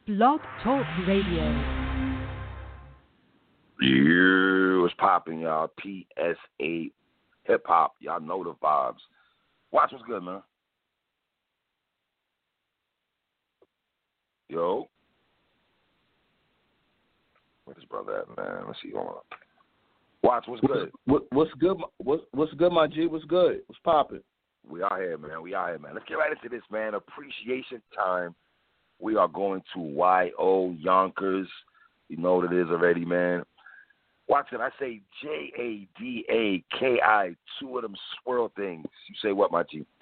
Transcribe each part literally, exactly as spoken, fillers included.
Blog Talk Radio. Yeah, what's popping, y'all? P S A Hip Hop. Y'all know the vibes. Watch what's good, man. Yo. Where's this brother at, man? Let's see. Hold on. Watch what's good. What, what's good? What's, what's good, my G? What's good? What's popping? We out here, man. We out here, man. Let's get right into this, man. Appreciation time. We are going to Y O Yonkers. You know what it is already, man. Watch it. I say J A D A K I, two of them swirl things. You say what, my G?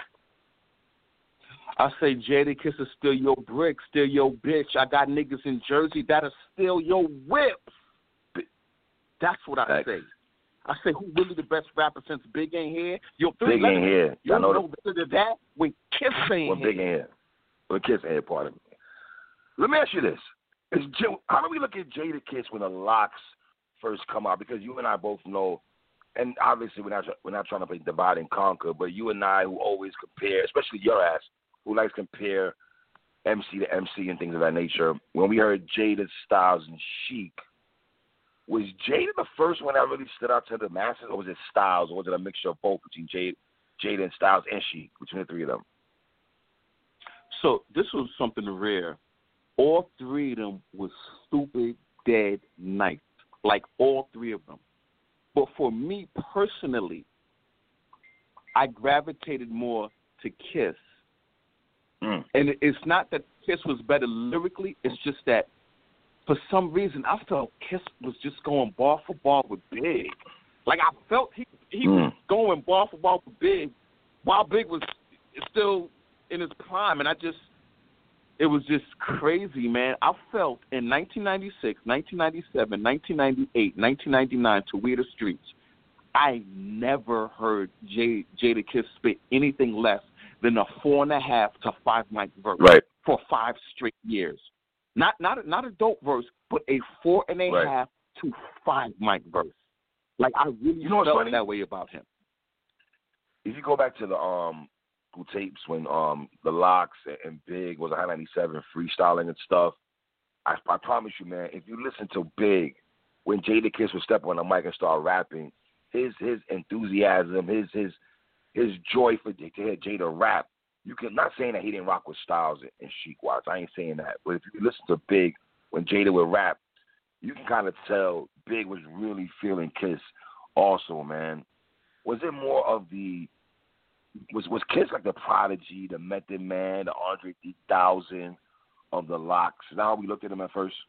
I say Jadakiss is still your brick, still your bitch. I got niggas in Jersey that'll steal your whips. That's what I Thanks. say. I say, who really the best rapper since Big ain't here? Yo, Big ain't here. You know know better than that when Kiss ain't when here. Big ain't here. When Kiss ain't here, pardon me. Let me ask you this. Is J- how do we look at Jadakiss when the locks first come out? Because you and I both know, and obviously we're not, we're not trying to play divide and conquer, but you and I who always compare, especially your ass, who likes to compare M C to M C and things of that nature, when we heard Jada, Styles, and Sheek, was Jada the first one that really stood out to the masses, or was it Styles, or was it a mixture of both between Jada, Jada and Styles and Sheek, between the three of them? So this was something rare. All three of them was stupid, dead nice. Like all three of them. But for me personally, I gravitated more to Kiss. Mm. And it's not that Kiss was better lyrically. It's just that for some reason I felt Kiss was just going bar for bar with Big. Like I felt he he Mm. was going bar for bar with Big while Big was still in his prime. And I just, it was just crazy, man. I felt in nineteen ninety-six, nineteen ninety-seven, nineteen ninety-eight, nineteen ninety-nine to We the Streets, I never heard J- Jadakiss spit anything less than a four and a half to five mic verse Right. for five straight years. Not not not a dope verse, but a four and a Right. half to five mic verse. Like I really You know what's felt funny? that way about him. If you go back to the um school tapes when um the Locks and Big was High ninety-seven freestyling and stuff, I, I promise you, man, if you listen to Big, when Jadakiss would step on the mic and start rapping, his his enthusiasm, his his his joy for to hear Jada rap, you can, not saying that he didn't rock with Styles and Sheek Watts, I ain't saying that, but if you listen to Big when Jada would rap, you can kind of tell Big was really feeling Kiss also, man. Was it more of the Was was Kiss like the Prodigy, the Method Man, the Andre three thousand of the Locks? Is that how we looked at him at first?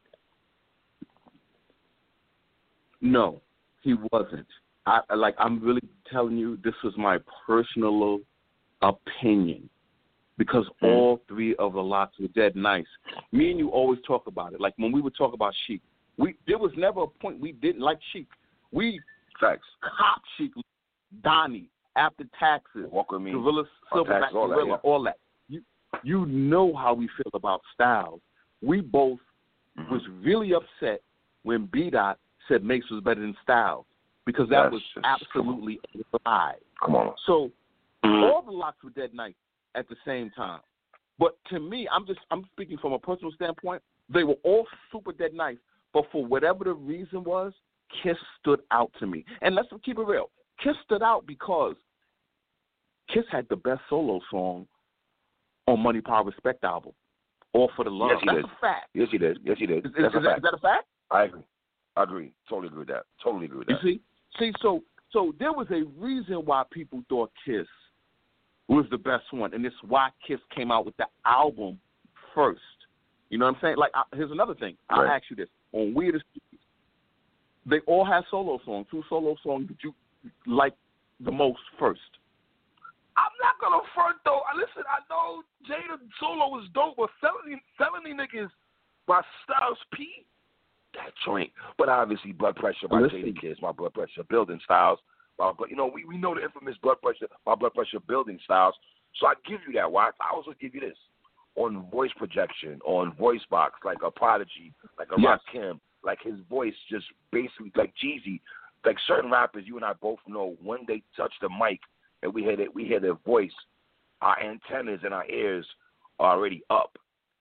No, he wasn't. I like. I'm really telling you, this was my personal opinion because Mm. all three of the Locks were dead nice. Me and you always talk about it. Like when we would talk about Sheek, we there was never a point we didn't like Sheek. We Facts. cop Sheek, Donnie, After Taxes, Walk with me. Gorilla, Silverback Taxes, all that, Gorilla, yeah. all that. You you know how we feel about Styles. We both Mhm. was really upset when B-Dot said Mace was better than Styles because that That's was just- absolutely a lie. Come on. So Mhm. all the Locks were dead nice at the same time. But to me, I'm just I'm speaking from a personal standpoint. They were all super dead nice, but for whatever the reason was, Kiss stood out to me. And let's keep it real. Kiss stood out because Kiss had the best solo song on Money, Power, Respect album, All for the Love. Yes, he That's did. a fact. Yes, he did. Yes, he did. Is, is, That's is a that, fact. is that a fact? I agree. I agree. Totally agree with that. Totally agree with You that. see? See, so so there was a reason why people thought Kiss was the best one, and it's why Kiss came out with the album first. You know what I'm saying? Like, I, here's another thing. I'll Right. ask you this. On Weird Streets, they all had solo songs. Two solo songs that you like the most first. I'm not gonna front though. I listen. I know Jada solo was dope, but felony, felony niggas by Styles P, that joint. But obviously, Blood Pressure by Listen. Jadakiss, my Blood Pressure building Styles. My, but you know, we, we know the infamous Blood Pressure, my Blood Pressure building Styles. So I give you that. Why? I also give you this on voice projection, on voice box, like a Prodigy, like a Yes. Rakim, like his voice just basically like Jeezy, like certain rappers. You and I both know when they touch the mic and we hear that we hear their voice, our antennas and our ears are already up.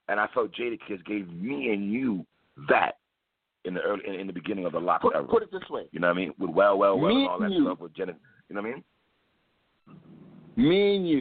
and I felt Jadakiss gave me and you that in the early in, in the beginning of the Lox put, era. put it this way. You know what I mean? With Well, Well, Well, me and all that you, stuff with Jenna. You know what I mean? Me and you,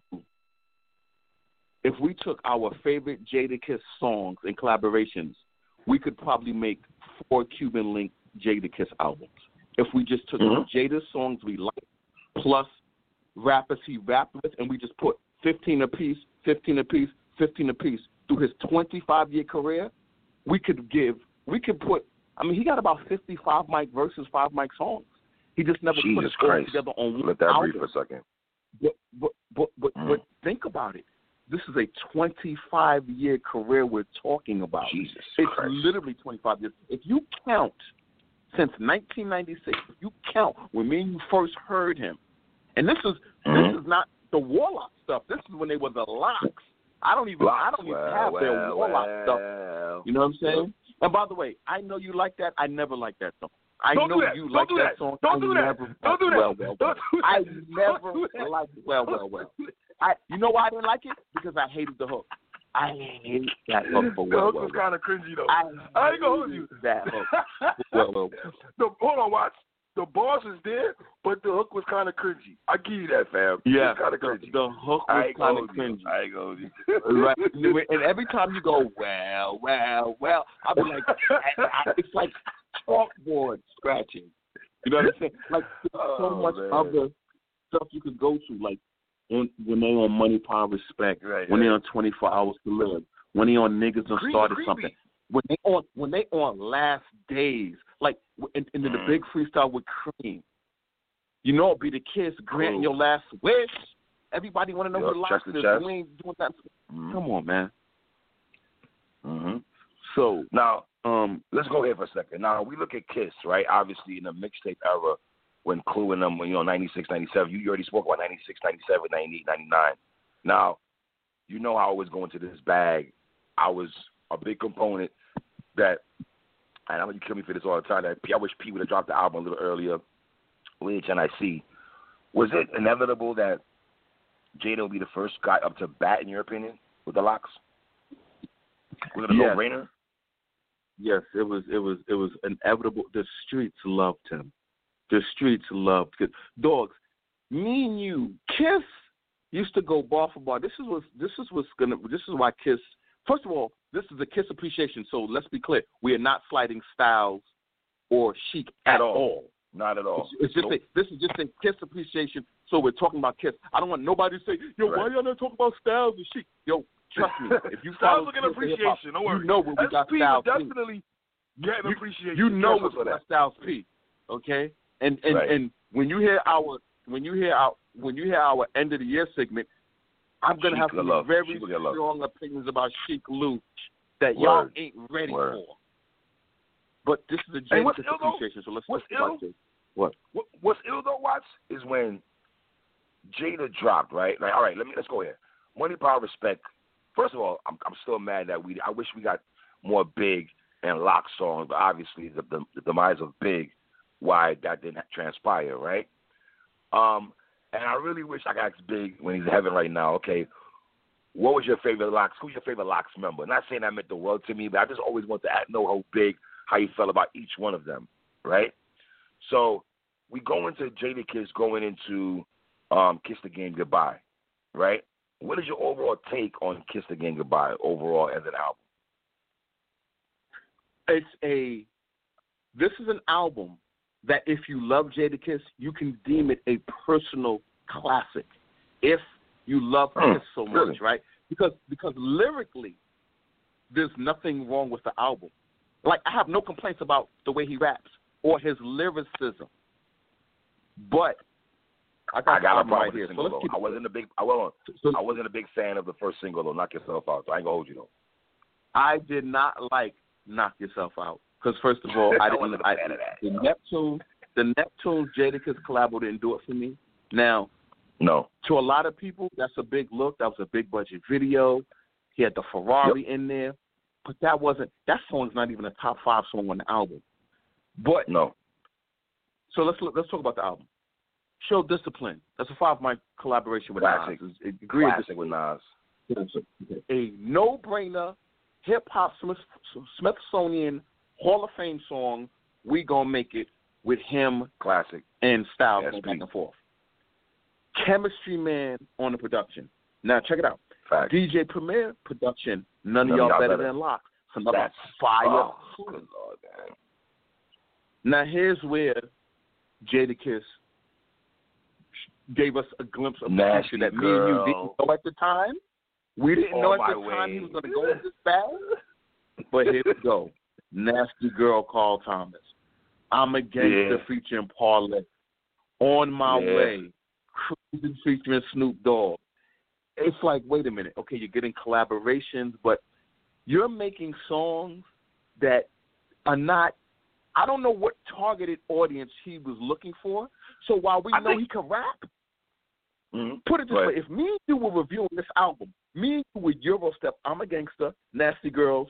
if we took our favorite Jadakiss songs and collaborations, we could probably make four Cuban Link Jadakiss albums. If we just took mm-hmm. Jada's songs we like, plus rappers he rapped with, and we just put fifteen apiece, fifteen apiece, fifteen apiece through his twenty-five year career, we could give, we could put, I mean, he got about fifty-five mic verses, five mic songs. He just never Jesus put it Christ. all together on one Let that album. breathe for a second. But but but but, mm. but think about it. This is a twenty-five year career we're talking about. Jesus it's Christ. literally twenty-five years. If you count since nineteen ninety-six, if you count when me and you first heard him, and this is mm-hmm. this is not the Warlock stuff. This is when they were the Lox. I don't even Lox. I don't even well, have their well, Warlock well. stuff. You know what I'm saying? And by the way, I know you like that. I never liked that song. I Don't know do that. you Don't like do that, that song. Don't I do that. never Don't do that. Well, well, well. Don't do that. I Don't never do that. liked well, well, well. I, you know why I didn't like it? Because I hated the hook. I hate that hook for The well, hook well, was well. kind of cringy though. I, I ain't gonna hold you. That hook. well, well, well. The, hold on, watch. The bars is there, but the hook was kind of cringy. I give you that, fam. Yeah, it's kind of the, cringy. the hook was kind of cringy. You. I ain't gonna hold you. Right, and every time you go well, well, well, I'll be like, I, I, it's like chalkboard scratching. You know what I'm saying? Like there's so Oh, much man. other stuff you could go to, like when, when they on Money, Power, Respect, right, when right. they on twenty-four hours to Live, when they on Niggas and Green, Started Green Something, Beat. when they on when they on Last Days, like in, in the, Mm. the big freestyle with Cream. You know, it'd be the kids granting Cool. your last wish. Everybody want to know Yep, who the chest Lox to is. chest. We ain't doing that. Mm-hmm. Come on, man. Mm-hmm. So Now, um, let's go here for a second. Now, we look at Kiss, right? Obviously, in the mixtape era, when Clue and them, you know, ninety-six, ninety-seven, you already spoke about ninety-six, ninety-seven, ninety-eight, ninety-nine. Now, you know how I always go into this bag. I was a big component that, and I know you kill me for this all the time, that I wish P would have dropped the album a little earlier, which, and I see. Was it inevitable that Jada would be the first guy up to bat, in your opinion, with the Lox? Was it a Yes. no-brainer? yes, it was it was it was inevitable. The streets loved him. The streets loved Kiss. Dogs, me and you, Kiss used to go bar for bar. This is what this is what's gonna. This is why Kiss. First of all, this is a Kiss appreciation. So let's be clear: we are not slighting Styles or Chic at, At all. all. Not at all. It's, it's just Nope. a, this is just a Kiss appreciation. So we're talking about Kiss. I don't want nobody to say, "Yo, Right. why y'all not talking about Styles and Chic?" Yo, trust me. If you Styles follow looking Kiss and hip-hop, appreciation. Don't worry. you know where we got S P Styles. will P. definitely getting You- appreciation. You know Trust us what's for that. Styles P. Okay, and and, Right. and when you hear our when you hear our when you hear our end of the year segment, I'm gonna Chic have some love. very Chic will get love. strong opinions about Chic Luch that y'all Word. ain't ready Word. for. But this is a Hey, genuine what's ill, though? appreciation. So let's What's talk about ill? this. What? What, what's ill though, Watts, is when Jada dropped, right? Like, all right, let me let's go here. Money, Power, Respect. First of all, I'm I'm still mad that we. I wish we got more Big and Lox songs, but obviously the, the the demise of Big, why that didn't transpire, right? Um, and I really wish I could ask Big when he's in heaven right now. Okay, what was your favorite Lox? Who's your favorite Lox member? Not saying that meant the world to me, but I just always want to know how Big, how you felt about each one of them, right? So we go into Jadakiss going into um, Kiss the Game Goodbye, right? What is your overall take on Kiss the Game Goodbye overall as an album? It's a. This is an album that if you love Jadakiss, you can deem it a personal classic. If you love Hmm, Kiss so much, really? right? Because because lyrically, there's nothing wrong with the album. Like I have no complaints about the way he raps or his lyricism. But I got, I got a album problem right with here. the So single let's though. keep I it- wasn't a big. I wasn't. so I wasn't a big fan of the first single though. Knock Yourself Out. So I ain't gonna hold you though. I did not like Knock Yourself Out because first of all, I I didn't. wasn't a I, fan of that. the Neptune, the Neptune's Jadakiss collabo didn't do it for me. Now, No. to a lot of people, that's a big look. That was a big budget video. He had the Ferrari in there, but that wasn't. That song's not even a top five song on the album. But No. so let's look, let's talk about the album. Show Discipline. That's a five mic collaboration with Classic. Nas. It's- it- agree with Classic with Nas. this. A no brainer hip hop Smith, Smithsonian Hall of Fame song, We Gonna Make It, with him Classic. and Styles Yes, going please. back and forth. Chemistry Man on the production. Now check it out. Fact. D J Premier production. None, None of y'all, y'all better, better. than Locks. Some other That's fire. Oh, good Lord, man. Now here's where Jadakiss gave us a glimpse of the Nasty future that me Girl. and you didn't know at the time. We didn't On know at My the time he Way. was going to go this bad. But here we go. Nasty Girl, Carl Thomas. I'm a Gangster Yeah. featuring Paulette. On My Yeah. Way. Cruising featuring Snoop Dogg. It's like, wait a minute. Okay, you're getting collaborations, but you're making songs that are not, I don't know what targeted audience he was looking for. So while we I know think- he can rap, Mm-hmm. put it this Right. way, if me and you were reviewing this album, me and you would Eurostep, I'm a Gangster, Nasty Girls,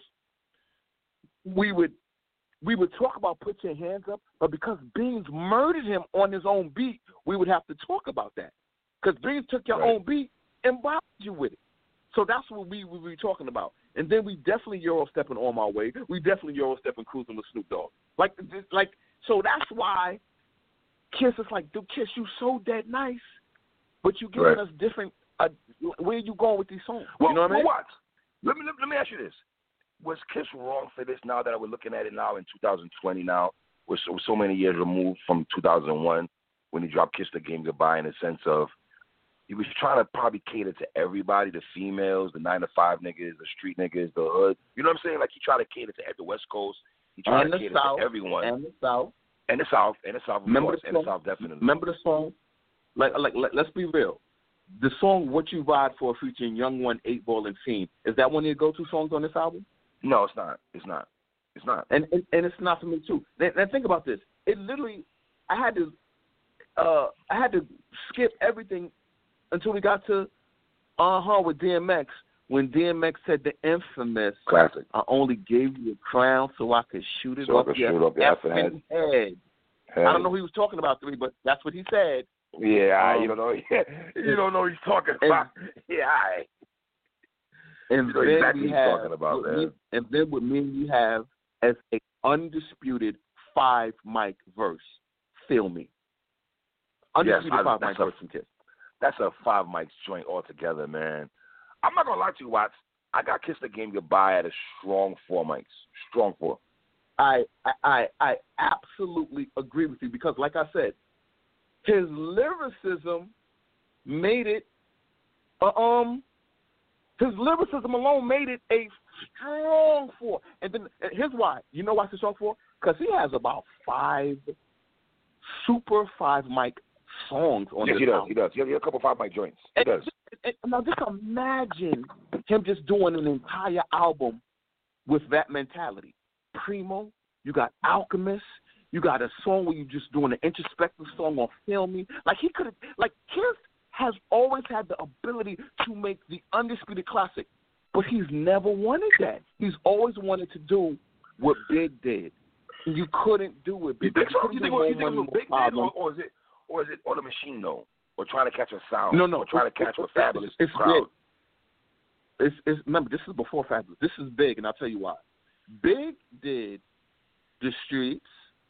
we would we would talk about Put Your Hands Up, but because Beans murdered him on his own beat, we would have to talk about that. Because Beans took your Right. own beat and bothered you with it. So that's what we would be talking about. And then we definitely Eurostepping On My Way. We definitely Eurostepping Cruising with Snoop Dogg. Like, like, so that's why Kiss is like, dude, Kiss, you so dead nice, but you giving Right. us different. Uh, where you going with these songs? Well, you know what I mean? well, what? Let me let, let me ask you this: was Kiss wrong for this? Now that we're looking at it now in two thousand twenty, now we're so, so many years removed from two thousand one when he dropped "Kiss the Game Goodbye," in the sense of he was trying to probably cater to everybody, the females, the nine to five niggas, the street niggas, the hood. You know what I'm saying? Like he tried to cater to the West Coast. He tried And to the cater South, to everyone. and the South. And the South, and the South, of Remember course, the and the song? South, definitely. Remember the song? Like, like, let, let's be real. The song "What You Ride For" featuring Young One, Eight Ball, and Fiend, is that one of your go-to songs on this album? No, it's not. It's not. It's not. And and, and it's not for me too. Now, now think about this. It literally, I had to, uh, I had to skip everything until we got to Uh Huh with D M X when D M X said the infamous Classic. "I only gave you a crown so I could shoot it So I up could your shoot up your effing effing head." Hey. I don't know who he was talking about, three, but that's what he said. Yeah, Um, you don't know. You don't know what he's talking and- about. Yeah, I. And You know then exactly we what he's have, talking about, what man. me- and then what me and you have as a undisputed five mic verse. Feel me. Undisputed I- five that's mic a- verse from Kiss. That's a five mics joint altogether, man. I'm not gonna lie to you, Watts. I got Kiss the Game Goodbye at a strong four mics. Strong four. I, I I I absolutely agree with you because, like I said, his lyricism made it. Uh, um, his lyricism alone made it a strong four. And then and here's why. You know why it's a strong four? Because he has about five super five mic songs on Yes, this he does. album. He does. He has a couple five mic joints. He And, does. and, and now just imagine him just doing an entire album with that mentality. Primo, you got Alchemist, you got a song where you're just doing an introspective song on Feel Me. Like he could have, like Kiss has always had the ability to make the undisputed classic, but he's never wanted that. He's always wanted to do what Big did. You couldn't do it. You Big. think so? couldn't You do think, More you think Money, it was More Big Big, Problem. or, or is it, or is it on the machine though, or trying to catch a sound? No, no. Or trying to catch a fabulous it's crowd. Big. It's, it's, remember, this is before Fabulous. This is Big, and I'll tell you why. Big did the streets.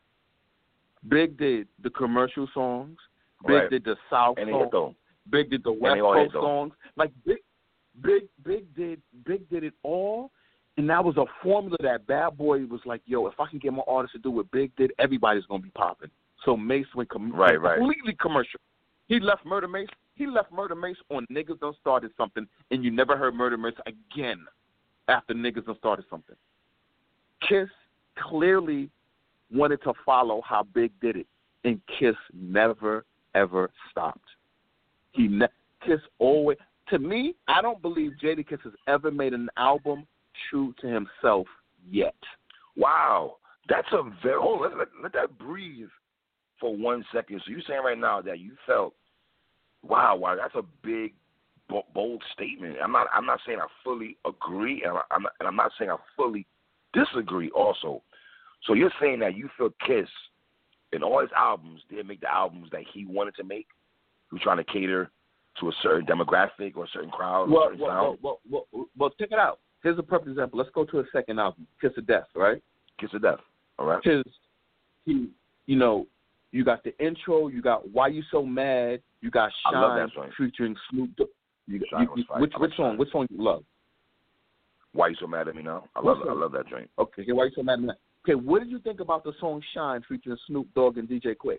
Big did the commercial songs. Big Right. did the South And they songs. hit though. Big did the West they all hit, Coast though. songs. Like Big, Big, Big did, Big did it all, and that was a formula that Bad Boy was like, "Yo, if I can get my artist to do what Big did, everybody's gonna be popping." So Mace went com- Right, right. completely commercial. He left Murder Mace. He left Murder Mace on Niggas Done Started Something, and you never heard Murder Mace again after Niggas Done Started Something. Kiss clearly wanted to follow how Big did it, and Kiss never ever stopped. He ne- Kiss always, to me, I don't believe Jadakiss has ever made an album true to himself yet. Wow, that's a very. Hold on, let, let, let that breathe for one second. So you're saying right now that you felt, wow, wow, that's a big, bo- bold statement. I'm not. I'm not saying I fully agree, and I'm not, and I'm not saying I fully disagree. Also, so you're saying that you feel Kiss in all his albums didn't make the albums that he wanted to make. He was trying to cater to a certain demographic or a certain crowd or a Well, certain well, sound. well, well, well, well, check it out. here's a perfect example. Let's go to his second album, Kiss of Death, right? Kiss of Death. All right. Because he, you know, you got the intro, you got Why You So Mad, you got I love Shine that song. featuring Snoop Dogg. You, Shine you, was you, fire. which I which like song? Shine. Which song you love? Why You So Mad at Me Now? I Which love it. I song? love that joint. Okay, Why You So Mad at Me Now? Okay, what did you think about the song Shine featuring Snoop Dogg and D J Quick?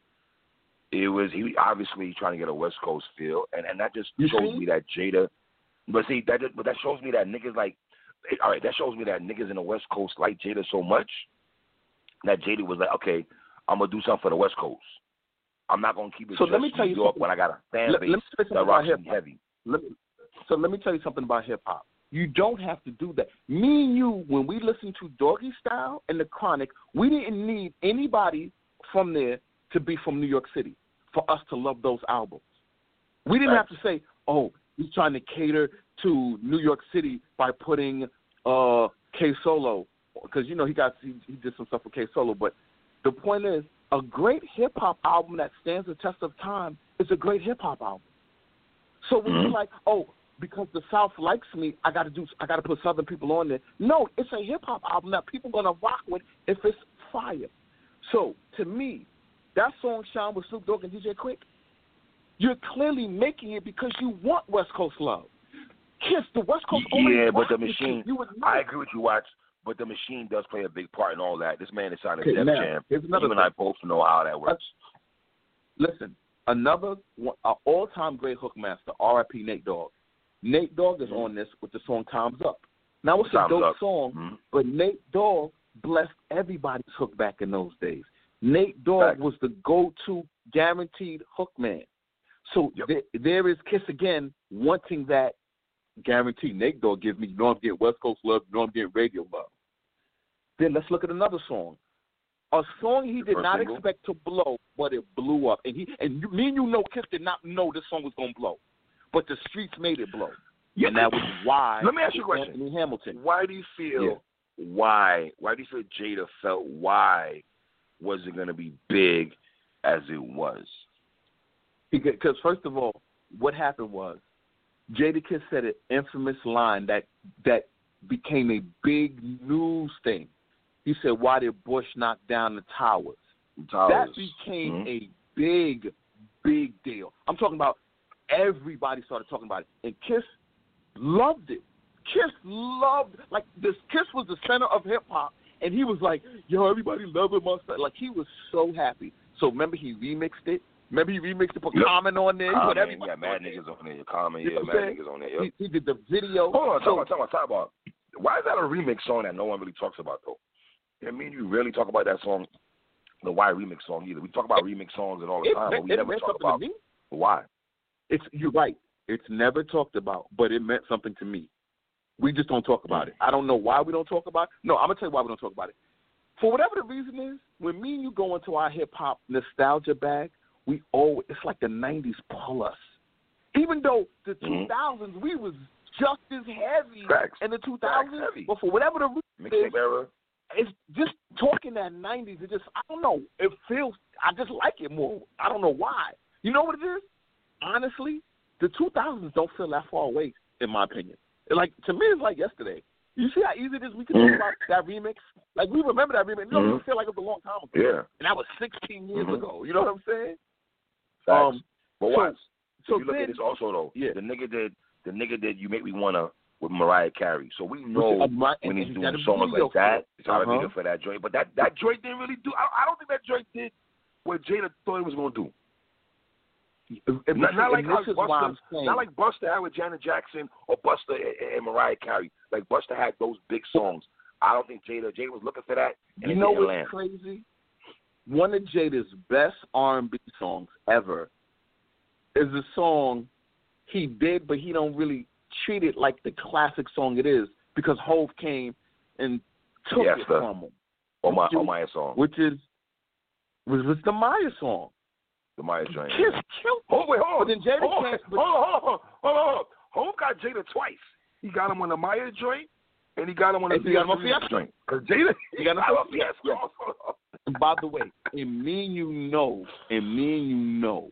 It was he obviously trying to get a West Coast feel, and, and that just You shows see? me that Jada. But see, that just, but that shows me that niggas like, all right, that shows me that niggas in the West Coast like Jada so much that Jada was like, okay, I'm gonna do something for the West Coast. I'm not gonna keep it So just let me tell New you York something. when I got a fan Let- base let me tell you something that about rocks me hip-hop. heavy. Let me, so let me tell you something about hip hop. You don't have to do that. Me and you, when we listened to Doggy Style and The Chronic, we didn't need anybody from there to be from New York City for us to love those albums. We didn't Right. have to say, oh, he's trying to cater to New York City by putting uh, K Solo, because you know he got he, he did some stuff with K Solo. But the point is, a great hip hop album that stands the test of time is a great hip hop album. So when you're like, oh, because the South likes me, I got to do, I got to put Southern people on there. No, it's a hip hop album that people are gonna rock with if it's fire. So to me, that song Shine with Snoop Dogg and D J Quick, you're clearly making it because you want West Coast love. Kiss, the West Coast always Yeah, but rock the with you. machine. You would know. I agree with you, Watch. But the machine does play a big part in all that. This man is signed to Okay, Def now, Jam. here's You another and I thing. both know how that works. Listen, another one- a all-time great hook master, R I P Nate Dogg. Nate Dogg is on this with the song Time's Up. Now, it's Time's a dope Up. song, Mm-hmm. but Nate Dogg blessed everybody's hook back in those days. Nate Dogg Fact. was the go-to guaranteed hook man. So Yep. th- there is Kiss again wanting that guarantee. Nate Dogg gives me, you know I'm getting West Coast love, you know I'm getting radio love. Then let's look at another song. A song he The did first not single? expect to blow, but it blew up. And he and you, me and you know Kiss did not know this song was going to blow. But the streets made it blow. Yeah. And that was why Let me ask you a question. Anthony Hamilton. Why do you feel Yeah. why why do you feel Jada felt why was it going to be big as it was? Because first of all, what happened was Jada Kiss said an infamous line that that became a big news thing. He said, "Why did Bush knock down the towers?" Towers. That became Mhm. a big, big deal. I'm talking about everybody started talking about it, and Kiss loved it. Kiss loved like this. Kiss was the center of hip hop, and he was like, "Yo, everybody loving my stuff." Like he was so happy. So remember, he remixed it. Remember, he remixed it, put Yep. Common on there. He Common, put everybody yeah, mad on there. niggas on there. Common, You yeah, know what mad I'm saying? niggas on there. Yep. He, he did the video. Hold on, talk So- about, talk about, talk about. Why is that a remix song that no one really talks about though? I mean, you really talk about that song, the Why remix song either. We talk about remix songs and all the It, time, it, but we it never meant talk something about to me. why. It's you're right. It's never talked about, but it meant something to me. We just don't talk about it. I don't know why we don't talk about it. No, I'm gonna tell you why we don't talk about it. For whatever the reason is, when me and you go into our hip hop nostalgia bag, we always it's like the nineties pull us. Even though the Mhm. two thousands we was just as heavy Facts. in the two Facts, thousands, heavy. but for whatever the reason Mixtape is, era. it's just talking that nineties. It just I don't know. It feels I just like it more. I don't know why. You know what it is? Honestly, the two thousands don't feel that far away, in my opinion. Like to me, it's like yesterday. You see how easy it is? We can talk about that remix. Like we remember that remix. It don't even Mhm. feel like it was a long time ago. Yeah. And that was sixteen years Mhm. ago. You know what I'm saying? Facts. Um, but so- watch. So if you look then, at this also though, yeah. the nigga did the nigga did You Make Me Wanna with Mariah Carey. So we know uh, my- when and- he's and doing got a songs video like that, for it's not a Uh-huh. video for that joint. But that, that joint didn't really do I, I don't think that joint did what Jada thought it was gonna do. And, Not, not like and how this is why I'm Busta, saying, not like Busta had with Janet Jackson or Busta and, and Mariah Carey. Like Busta had those big songs. I don't think Jada Jada was looking for that. And you it know didn't what's land. crazy? One of Jada's best R and B songs ever is a song he did, but he don't really treat it like the classic song it is because Hove came and took Yes, it sir. from him. On my which is- on my song, Which is was was the Maya song. the Maya joint. Kiss killed it. Oh wait, hold on. But then Jada hold on, can't- hold on, hold on, hold on, hold on, hold on. Hov got Jada twice. He got him on the Maya joint, and he got him on the And he got him on Fiesta Fiesta. joint. Cause Jada, He got him I on love Fiesta. Fiesta also. And by the way, and me and you know, and me and you know,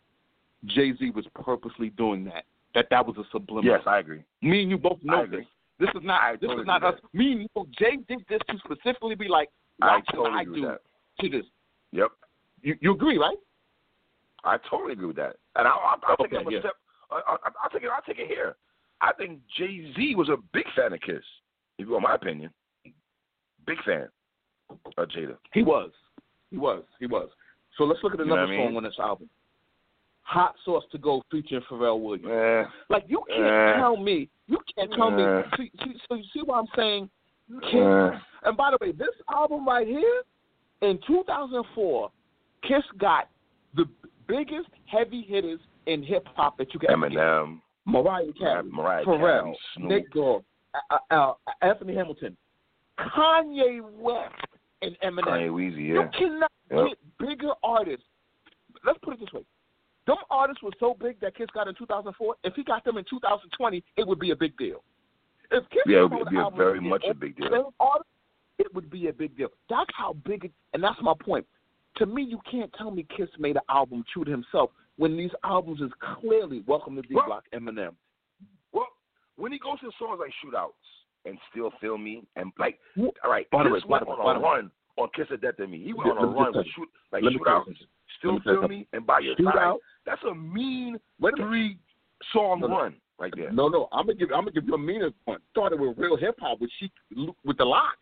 Jay-Z was purposely doing that. That that was a subliminal. Yes, I agree. Me and you both I know agree. this. This is not. I This totally is not agree us. Me, you know, Jay did this to specifically be like, I what totally can I agree do with that. to this? Yep. You, you agree, right? I totally agree with that. And I, I, I'll take Okay, it a yeah. step. I, I, I'll take it. I'll take it here. I think Jay Z was a big fan of Kiss. If you want my opinion, big fan of Jada. He was. He was. He was. So let's look at You know another what I mean? song on this album. Hot Sauce to Go featuring Pharrell Williams. Eh, Like, you can't eh, tell me. You can't tell me. eh, See, see, so you see what I'm saying? Kiss. eh. And by the way, this album right here, in two thousand four, Kiss got the biggest heavy hitters in hip hop that you can ever get. Eminem, Mariah Carey, Mariah Pharrell, Carey, Snoop. Nick Dogg, uh, uh, Anthony Hamilton, Kanye West, and Eminem. Kanye Weezy, You yeah. cannot Yep. get bigger artists. Let's put it this way. Them artists were so big that Kiss got in two thousand four. If he got them in two thousand twenty, it would be a big deal. If Kiss Yeah, it was would on be the a album very with much a all big deal. them artists, it would be a big deal. That's how big it, and that's my point. To me, you can't tell me Kiss made an album true to himself when these albums is clearly Welcome to D Well- Block, Eminem. Well, when he goes to songs like Shootouts and Still Feel Me, and like, Well, all right, by the Kiss way, by went the way, on by a the way. run on Kiss of Death to Me. He went Yeah, on a let me run just with say- shoot, like let me say Shootouts, something. Still Let me say Feel something. Me, and By Your Shootout- Side. That's a mean Wait a minute. three-song No, no. run right there. No, no, I'm gonna give I'm gonna give you a meaner one. Started with real hip hop with she with the locks.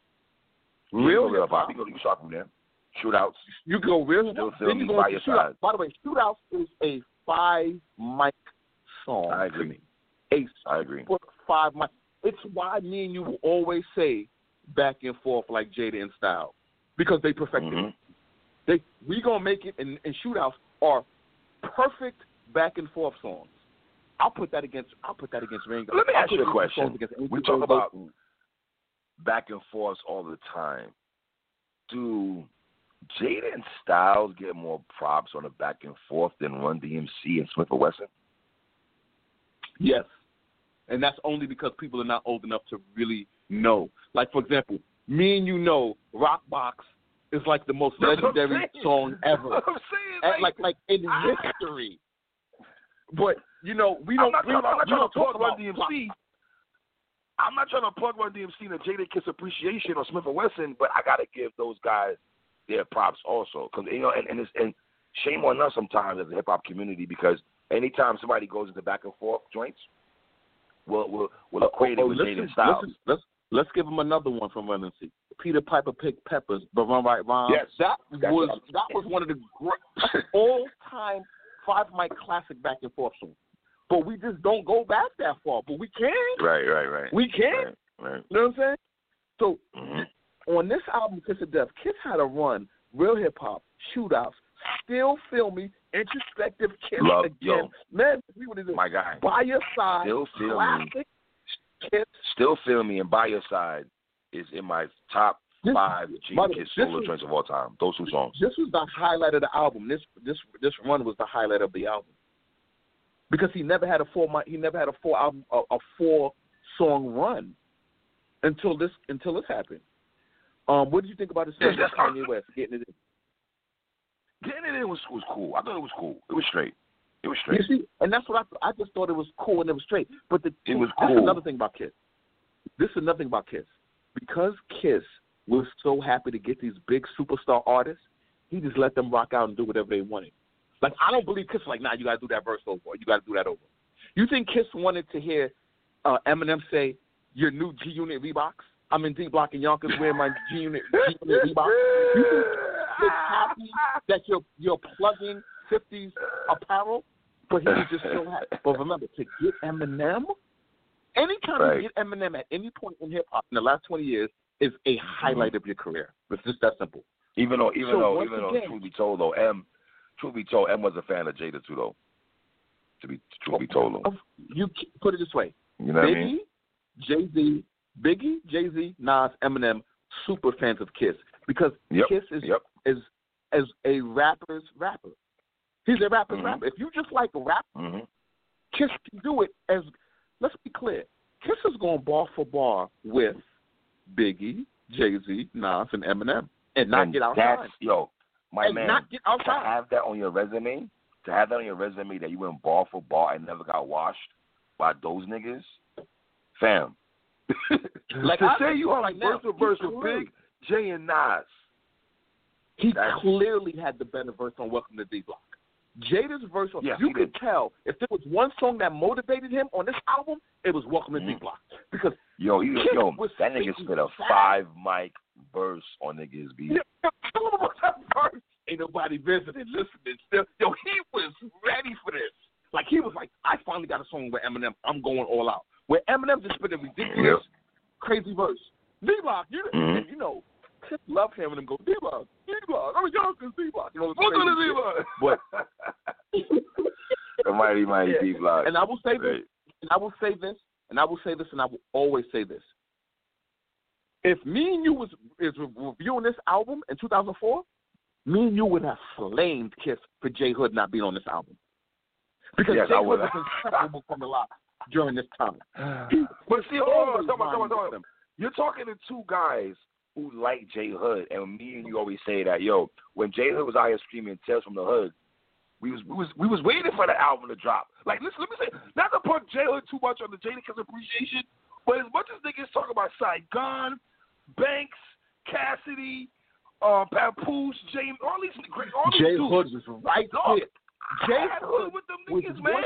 Real real hip hop. You go, you shop from there. Shootouts. You go real hip Still hop. Feel Then Me you go by into Your Shootout. Side. By the way, Shootouts is a five mic song. I to agree. me. A I agree. super five mic. It's why me and you will always say back and forth like Jada and Style because they perfected Mhm. it. They we gonna make it, and, and Shootouts are perfect back and forth songs. I'll put that against. I'll put that against Ringo. Let me I'll ask put you a these question. songs against We Angel talk Gold about Boat. back and forth all the time. Do Jada and Styles get more props on the back and forth than Run D M C and Smith and Wesson? Yes, and that's only because people are not old enough to really know. Like for example, me and you know, Rockbox is like the most That's what I'm legendary saying. song ever, That's what I'm saying. And, like Like, like in I- history. But you know, we I'm don't. not we, trying, I'm not we trying don't to plug talk Run about D M C. I'm not trying to plug Run D M C to Jada Kiss Appreciation or Smith and Wesson, but I got to give those guys their props also, because you know, and and, it's, and shame on us sometimes as a hip hop community, because anytime somebody goes into back and forth joints, we'll we'll, we'll equate Oh, it with listen, Jada and Styles. listen, let's let's give him another one from Run D M C. Peter Piper picked peppers, but Run Right Rhyme. Yes, that that's was what I'm that was one of the great, all time five mic classic back and forth songs. But we just don't go back that far. But we can. Right, right, right. We can. Right, right. You know what I'm saying? So Mm-hmm. on this album, Kiss of Death, Kiss had a run, real hip hop, Shootouts, Still Feel Me, Introspective Kiss Love, again. yo. Man, we would have My guy. By Your Side, Still Feel Me. classic Kiss. Still Feel Me and By Your Side is in my top This- five by Jada the- Kiss this solo was- joints of all time. Those two songs. This was the highlight of the album. This this this run was the highlight of the album because he never had a four mi- he never had a four album a, a four song run until this until this happened. Um, what did you think about the song Yeah, with Kanye West getting it in? Getting it in was was cool. I thought it was cool. It was straight. It was straight. You see, and that's what I I just thought it was cool and it was straight. But the It was this is cool. another thing about Kiss. This is another thing about Kiss because Kiss was so happy to get these big superstar artists. He just let them rock out and do whatever they wanted. Like I don't believe Kiss was like, nah, you gotta do that verse over, or you gotta do that over. You think Kiss wanted to hear uh, Eminem say your new G Unit Reeboks? I'm in D Block and Yonkers wearing my G Unit G Unit Reeboks. You think Kiss happy that you're you're plugging fifties apparel? But he was just so happy. But remember, to get Eminem, anytime Right. you get Eminem at any point in hip hop in the last twenty years is a highlight of your career. It's just that simple. Even though, even So though, once even though, again- truth be told, though, M, truth be told, M was a fan of Jada too, though. To be, truth be told, though. You c- put it this way: You know what I Biggie, mean? Jay Z, Biggie, Jay Z, Nas, Eminem, super fans of Kiss because Yep. Kiss is Yep. is as a rapper's rapper. He's a rapper's Mhm. rapper. If you just like rap, hmm Kiss can do it as. Let's be clear: Kiss is going bar for bar with Biggie, Jay Z, Nas, and Eminem, and not and get outside. That's, yo, my and man, not get to outside. have that on your resume, to have that on your resume that you went ball for ball and never got washed by those niggas, fam, Like to I say you on right like now, verse to verse he with clearly- Big, Jay, and Nas. He That's- clearly had the better verse on Welcome to D Block. Jada's verse, on, Yes, you he could did. tell if there was one song that motivated him on this album, it was Welcome Mhm. to D Block. Because Yo, he, Kid yo, was that nigga speaking spit a fast. five mic verse on niggas beat. Yeah, tell him about that verse. Ain't nobody visiting, listening. Still, yo, he was ready for this. Like he was like, I finally got a song with Eminem. I'm going all out. Where Eminem just spit a ridiculous, Yep. crazy verse. D-Block, you, Mhm. and, you know, kids love hearing him go D-Block, D-Block. I'm a young D-Block. You know, it's Welcome to crazy D shit. Block. But the mighty, mighty Yeah. D Block. And I will say this, Right. and I will say this, and I will say this, and I will always say this. If me and you was is reviewing this album in two thousand four, me and you would have flamed Kiss for J Hood not being on this album. Because Yes, J I Hood would was have. inseparable from the lot during this time. But see, hold on, Always hold on, hold on, hold on. rhymed with them. You're talking to two guys who like J Hood, and me and you always say that, yo, when J Hood was out here screaming Tales from the Hood, we was we was we was waiting for the album to drop. Like, listen, let me say, not to put J Hood too much on the Jadakiss appreciation, but as much as niggas talk about Saigon, Banks, Cassidy, uh, Papoose, James, all these great, all these J dudes. Hood was right Dog, there. I J had Hood Hood with them was niggas, one- man.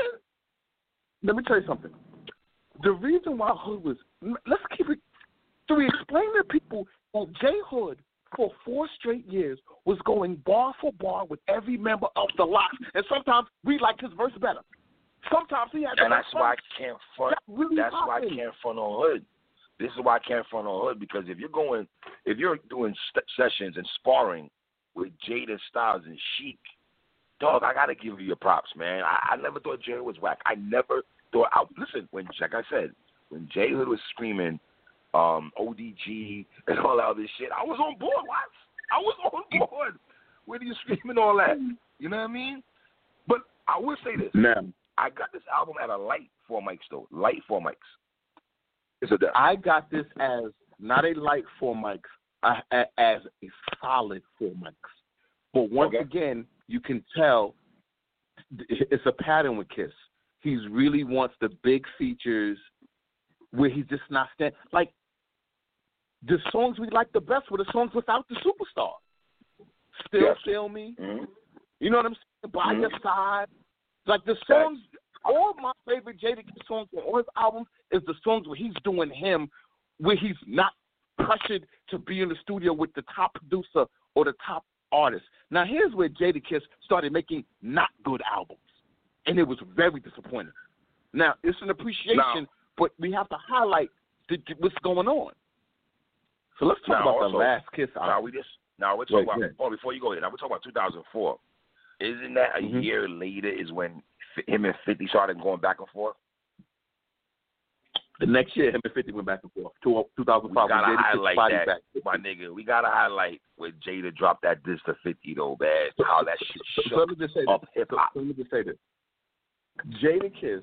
Let me tell you something. The reason why Hood was, let's keep it, to explain to people that J Hood for four straight years was going bar for bar with every member of the Lox, and sometimes we liked his verse better. Sometimes he had the And that's best why I verse. can't front. That really That's why I happened. can't front on Hood. This is why I can't front on Hood, because if you're going, if you're doing st- sessions and sparring with Jada, Styles, and Sheik, dog, I gotta give you your props, man. I, I never thought Jay Hood was whack. I never thought. I, listen, when like I said, when J Hood was screaming um, O D G and all that other shit, I was on board. What? I was on board when he was screaming all that. You know what I mean? But I will say this. Now, I got this album at a light four mics though. Light four mics. It's a death. I got this as not a light four mics, uh, a- as a solid four mics. But once Okay. again, you can tell it's a pattern with Kiss. He really wants the big features where he's just not stand like the songs we like the best were the songs without the superstar. Still Yes. Feel Me. Mm-hmm. You know what I'm saying? By Mhm. Your Side. Like the songs, all my favorite Jadakiss songs on all his albums is the songs where he's doing him, where he's not pressured to be in the studio with the top producer or the top artist. Now here's where Jadakiss started making not good albums, and it was very disappointing. Now it's an appreciation, Now- but we have to highlight the, the- what's going on. So let's talk Now, about also, the last Kiss album. Now we just now we're talking Wait, about yeah. oh before you go there. Now we're talking about two thousand four. Isn't that a Mhm. year later is when F- him and fifty started going back and forth? The next year, him and fifty went back and forth. Two thousand We five. gotta when Jadakiss highlight body that, back. my nigga. We gotta highlight when Jada dropped that diss to fifty though, man. How that shit So, shook so let me just say up this. hip So, hop. so let me just say this. Jadakiss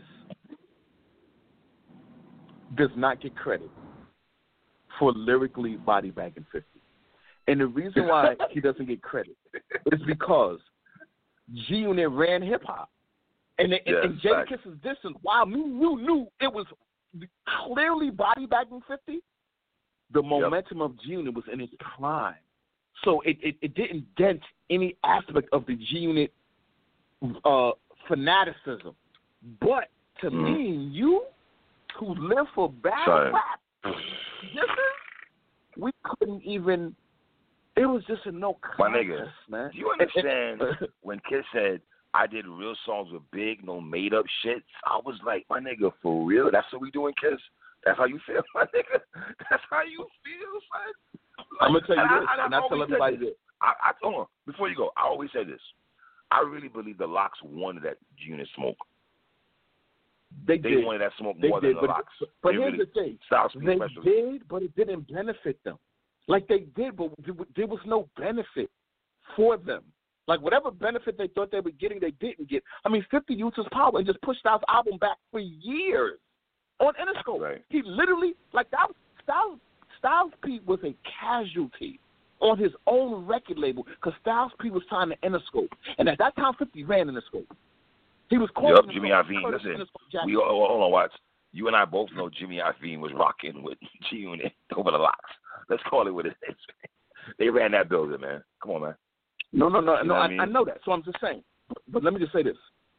does not get credit for lyrically body bagging fifty. And the reason why he doesn't get credit is because G Unit ran hip hop. And, and, Yes, and facts. Jadakiss is dissing. While you knew, knew it was clearly body bagging fifty, the momentum of G Unit was in its prime. So it, it, it didn't dent any aspect of the G Unit uh, fanaticism. But to Mm. me and you, who live for battle Sorry. rap, this is, we couldn't even. It was just a no My contest, nigga, man. do you understand when Kiss said I did real songs with Big, no made up shit? I was like, my nigga, for real? That's what we doing, Kiss? That's how you feel, my nigga? That's how you feel, son? I'm gonna tell you And this, I, and I tell always said everybody this. this. I, I hold on, before you go, I always say this. I really believe the Lox wanted that Unit smoke. They, They did. wanted that smoke They more did, than the but, Lox. but They here's really, the thing. Styles P They especially. did, but it didn't benefit them. Like they did, but there was no benefit for them. Like whatever benefit they thought they were getting, they didn't get. I mean, fifty used his power and just pushed Styles' album back for years on Interscope. Right. He literally, like that, Styles, Styles P was a casualty on his own record label because Styles P was signed to Interscope, and at that time, fifty ran Interscope. He was calling Yup, himself Jimmy Iovine. Curtis Listen, Interscope Jackson. we hold on, watch. You and I both know Jimmy Iovine was rocking with G-Unit over the locks. Let's call it what it is. They ran that building, man. Come on, man. No, no, no, You no. know I, what I mean? I know that. So I'm just saying. But, but let me just say this: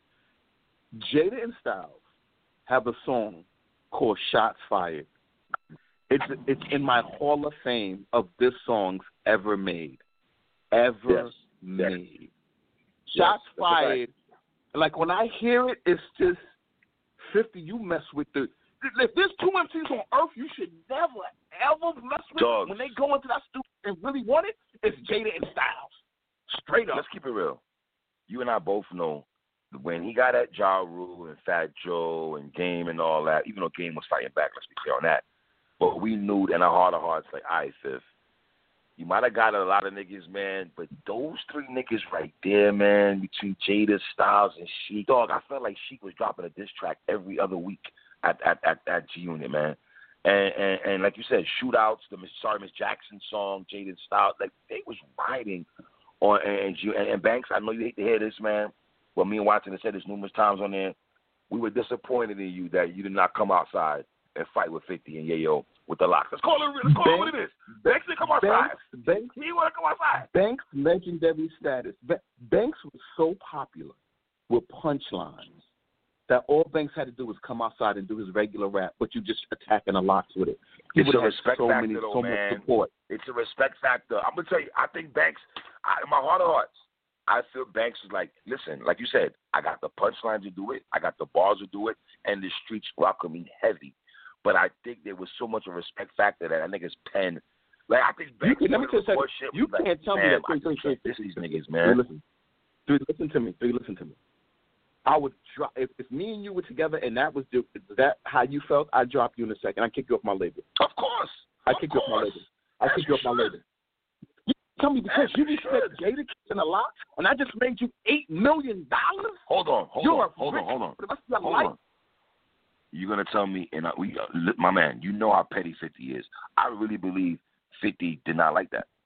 Jada and Styles have a song called "Shots Fired." It's it's in my Hall of Fame of this songs ever made, ever Yes. made. Yes. Shots Yes. Fired. Like when I hear it, it's just fifty. You mess with the. If there's two M Cs on Earth, you should never ever mess with Dogs. when they go into that studio and really want it. It's Jada and Styles. Straight up. Let's keep it real. You and I both know when he got at Ja Rule and Fat Joe and Game and all that, even though Game was fighting back, let's be clear on that. But we knew in our heart of hearts, like, all right, Fifth, you might have got a lot of niggas, man, but those three niggas right there, man, between Jada, Styles, and Sheik, dog, I felt like Sheik was dropping a diss track every other week at at at, at G-Unit, man. And, and and like you said, shootouts, the Miss Sorry Miss Jackson song, Jada and Styles, like they was riding on and, and and Banks. I know you hate to hear this, man. Well, me and Watson have said this numerous times on there. We were disappointed in you that you did not come outside and fight with fifty and Yayo with the locks. Let's call it. Let's call Banks, it what it is. Banks didn't come outside. Banks, Banks, he want to come outside. Banks' legendary status. Ba- Banks was so popular with punchlines that all Banks had to do was come outside and do his regular rap, but you just attacking the locks with it. He It's would a have respect so factor, many, though, so man. much support. It's a respect factor. I'm gonna tell you. I think Banks. I, in my heart of hearts, I feel Banks is like, listen, like you said, I got the punchlines to do it, I got the bars to do it, and the streets welcome me heavy. But I think there was so much of a respect factor that I think it's pen. Like I think Banks. You, let me tell you something. Shit You can't like, tell me man, that. I Three, three, three, this these niggas, Three, man. listen. Three, listen to me. Three, listen to me. I would drop if, if me and you were together and that was the, that how you felt. I'd drop you in a second. I'd kick you off my label. Of course. I of kick you off my course. label. I kick you off my label. You tell me because you respect Jada and a lot, and I just made you eight million dollars. Hold on, hold You're on, hold on, hold on. For the rest of your Hold life. on. You're gonna tell me, and I, we, uh, my man, you know how petty fifty is. I really believe fifty did not like that.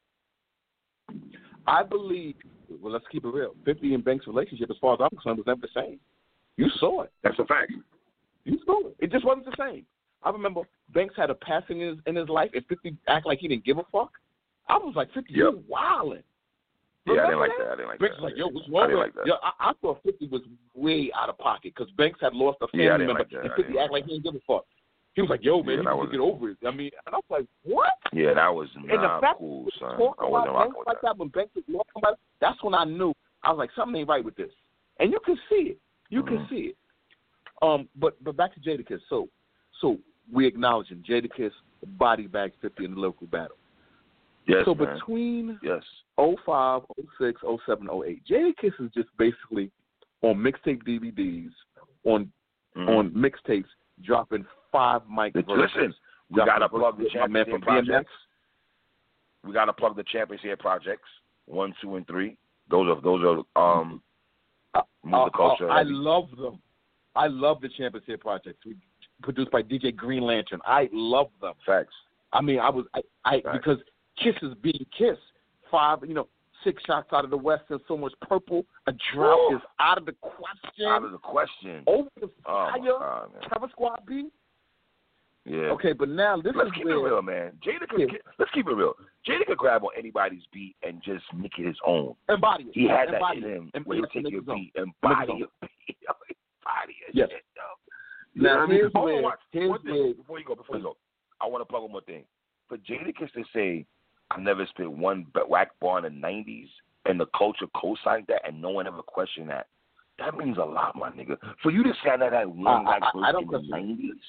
I believe. Well, let's keep it real. fifty and Banks' relationship, as far as I'm concerned, was never the same. You saw it. That's a fact. You saw it. It just wasn't the same. I remember Banks had a passing in his, in his life, and fifty act like he didn't give a fuck. I was like, fifty, Yep. you wildin'. Yeah, I didn't Remember like that? that. I didn't like Banks that. was like, yo, what's I wrong didn't with like that. Yo, I, I thought fifty was way out of pocket because Banks had lost a family Yeah, I didn't member, like that. and I fifty didn't act like like he didn't give a fuck. He was like, yo, man, Yeah, you that need was- to get over it. I mean, and I was like, what? Yeah, that was And the not fact cool, that son. talk I about wasn't rocking Banks with like that. that when Banks was lost somebody, that's when I knew. I was like, something ain't right with this. And you can see it. You Mm-hmm. can see it. Um, but but back to Jadakiss. So so we acknowledging Jadakiss body bags fifty in the local battle. Yes, so man. between Yes. oh five, oh six, oh seven, oh eight, Jadakiss is just basically on mixtape D V Ds, on Mm-hmm. on mixtapes, dropping five mic Listen, verses. we gotta Dropping plug the verses with my man Champions from B M X. projects. We gotta plug the Champions Here projects one, two, and three. Those are those are um Uh, move uh, the culture. uh, I heavy. love them. I love the Champions Here projects, produced by D J Green Lantern. I love them. Facts. I mean, I was I, I Right. because Kiss is being Kiss. Five, you know, six shots out of the West and so much purple. A drought Ooh. is out of the question. Out of the question. Over the Oh fire, my God, man. Terror Squad B. Yeah. Okay, but now this Let's is keep where it real, man. Jada could, Yeah. let's keep it real. Jada could grab on anybody's beat and just make it his own. embody it. He had that embody in it. him Em- where he'll make take it your his own. beat and Make it body his your beat. Body your Yes. shit, though. Now, You know what I mean? here's Hold on, where- watch. here's One thing where- before you go, before you go, I want to plug one more thing. For Jadakiss to say, I never spit one whack bar in the nineties, and the culture co-signed that, and no one ever questioned that, that means a lot, my nigga. For you to say that that one I- whack I- verse I don't in the question it. nineties,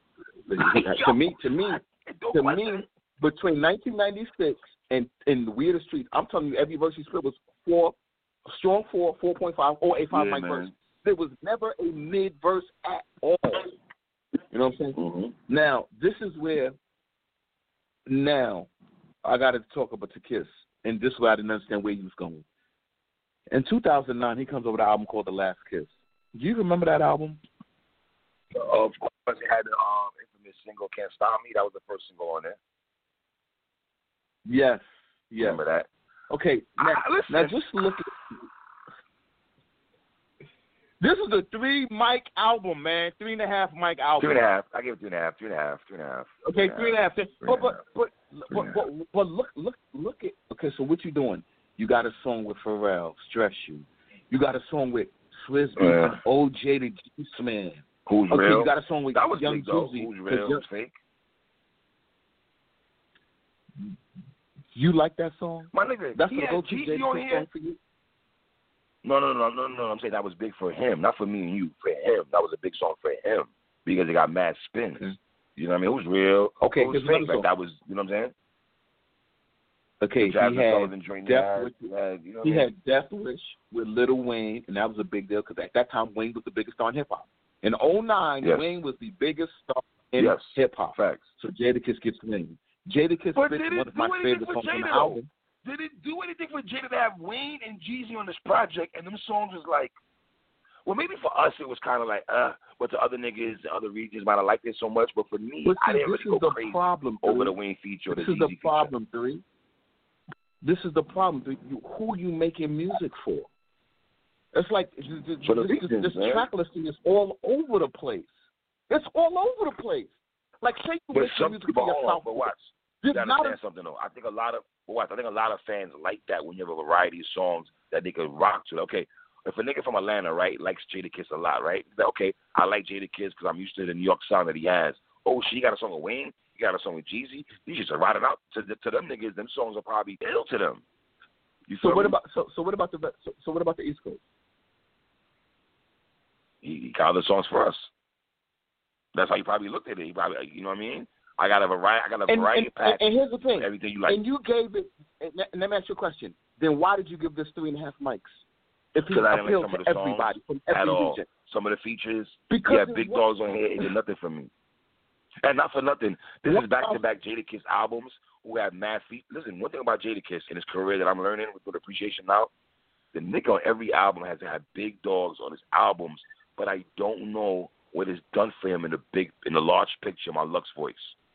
to me, to me, don't to question me, it. between nineteen ninety-six and and the Weird Streets, I'm telling you, every verse he split was four, strong four, four point five, or a five Yeah, mic man. verse. There was never a mid verse at all. You know what I'm saying? Mm-hmm. Now this is where. Now, I got to talk about the Kiss, and this is where I didn't understand where he was going. In two thousand nine, he comes over with an album called The Last Kiss. Do you remember that album? Of course, it had the um, infamous single "Can't Stop Me." That was the first single on there. Yes. Yes. Remember that? Okay. Now, Ah, listen. now just look at. This is was a three mic album, man. Three and a half mic album. Three and a half. I give it three and a half. Three and a half. Three and a half. Okay, three and a half. But but but but, but but look look look at okay. So what you doing? You got a song with Pharrell, Stress You. You got a song with Swizz Beatz, uh, O J the Juice Man. Who's okay, real? You got a song with that was Young big, though. Juicy. Who's real? Who's fake? You like that song? My nigga, that's he the go-to Jadakiss song for you. No, no, no, no, no. I'm saying that was big for him, not for me and you. For him, that was a big song for him because it got mad spins. Mm-hmm. You know what I mean? It was real. Okay, it was fake. Like that was, you know what I'm saying? Okay, he had, Death Wish, had, you know he I mean? had Death Wish with Lil Wayne, and that was a big deal because at that time Wayne was the biggest star in hip hop. In oh nine, yes. Wayne was the biggest star in yes. hip hop. Facts. So Jadakiss gets Wayne. Jadakiss but fits one of my favorite songs Jada, on the album. Did it do anything for Jada to have Wayne and Jeezy on this project, and them songs was like, well, maybe for us it was kind of like, uh, but to other niggas, other regions might have liked it so much, but for me, but I see, didn't really go crazy problem, over the Wayne feature or the This is Jeezy the problem, feature. three. This is the problem. Three. You, who are you making music for? It's like this, for the this, reasons, this man. track listing is all over the place. It's all over the place. Like, say you but make some, music but for hold yourself. on, but watch. You gotta understand a, something though. I think a lot of well, watch, I think a lot of fans like that when you have a variety of songs that they could rock to. Okay, if a nigga from Atlanta, right, likes Jadakiss a lot, right? Okay, I like Jadakiss because I'm used to the New York sound that he has. Oh, she got a song with Wayne. You got a song with Jeezy. You just ride it out to to them niggas. Them songs are probably ill to them. You so what me? about so so what about the so, so what about the East Coast? He, he got other songs for us. That's how he probably looked at it. He probably, you know what I mean? I got a variety. I got a and, variety and, pack. And here's the thing. Everything you like. And you gave it. And let me ask you a question. Then why did you give this three and a half mics? If he appealed like to everybody from every at all. region. Some of the features. Because yeah, Big Dogs on here. It did nothing for me. And not for nothing. This what is back to back Jadakiss albums who have mad feet. Listen, one thing about Jadakiss in his career that I'm learning with good appreciation now, the nigga on every album has had Big Dogs on his albums, but I don't know what is done for him in the big, in the large picture. My Lux voice.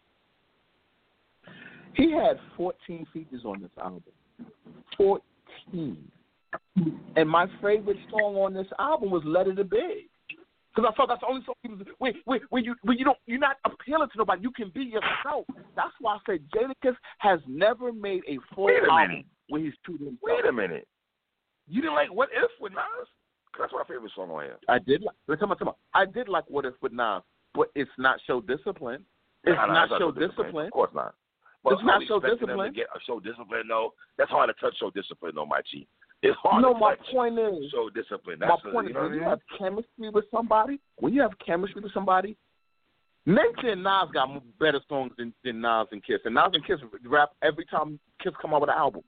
He had fourteen features on this album. fourteen. And my favorite song on this album was "Let It Be," because I thought that's the only song he was. When, when, when you when you don't you're not appealing to nobody, you can be yourself. That's why I said Jadakiss has never made a full Wait a album minute. where he's true to himself. Wait a minute. You didn't like What If with Nas? That's my favorite song on here. I did like. Come on, come on. I did like What If with Nas, but it's not show discipline. It's nah, nah, not show discipline. discipline. Of course not. But it's not show discipline. To get a show discipline, though. That's hard to touch show discipline, though, my G. It's hard no, to my touch point is, show discipline. That's my point a, is, you know when you I mean? have chemistry with somebody, when you have chemistry with somebody, Nate and Nas got better songs than, than Nas and Kiss, and Nas and Kiss rap every time Kiss come out with an album.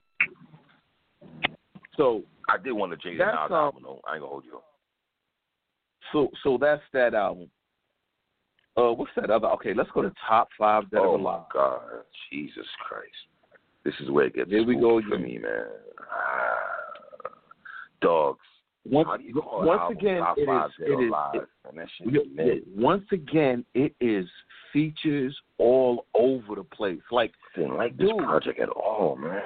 So I did want to Jada Nas um, album, though. I ain't gonna hold you. So, so that's that album. Uh, what's that other? Okay, let's go to top five that oh are alive. Oh my God, Jesus Christ! This is where it gets Here we go for me, man. Ah, dogs. Once, How do you call once album again, top it five is. that It are is. alive? It, and that shit is it, once again, it is features all over the place. Like, I didn't like this dude, project at all, man.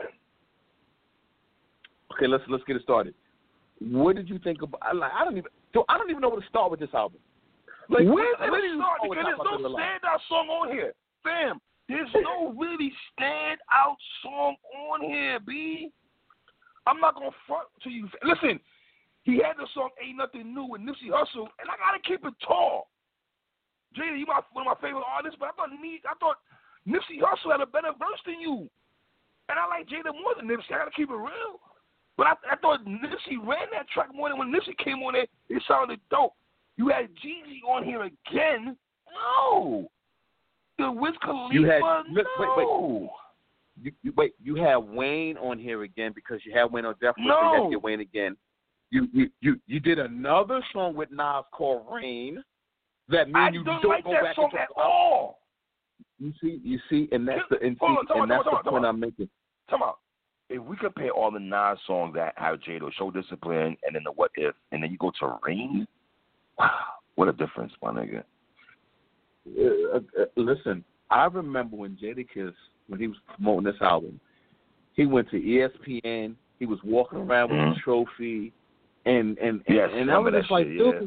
Okay, let's let's get it started. What did you think about? I, like, I don't even. So I don't even know where to start with this album. Like, where, where, where do you start? start? Because there's no standout song on here, fam. There's no really standout song on here, B. I'm not gonna front to you. Listen, he had the song "Ain't Nothing New" with Nipsey Hussle, and I gotta keep it tall. Jada, you my one of my favorite artists, but I thought I thought Nipsey Hussle had a better verse than you, and I like Jada more than Nipsey. I gotta keep it real. But I, I thought Nipsey ran that track more than when Nipsey came on it. It sounded dope. You had Jeezy on here again. No. The Wiz Khalifa. You had, no. Wait, wait. You, you, wait, you had Wayne on here again because you had Wayne on Death Wish. No. You had to get Wayne again. You, you you you did another song with Nas called Rain. That means you don't, don't like go that back song into at all. You see, you see, and that's the and, Hold on, see, and on, that's on, the on, point on. I'm making. Come on. If we compare all the Nas songs that have Jada, Show Discipline, and then the What If, and then you go to Rain, wow, what a difference, my nigga. Uh, uh, listen, I remember when Jadakiss, when he was promoting this album, he went to E S P N. He was walking around with mm-hmm. a trophy, and and and, yes, and I was that just like, shit, dude, yeah.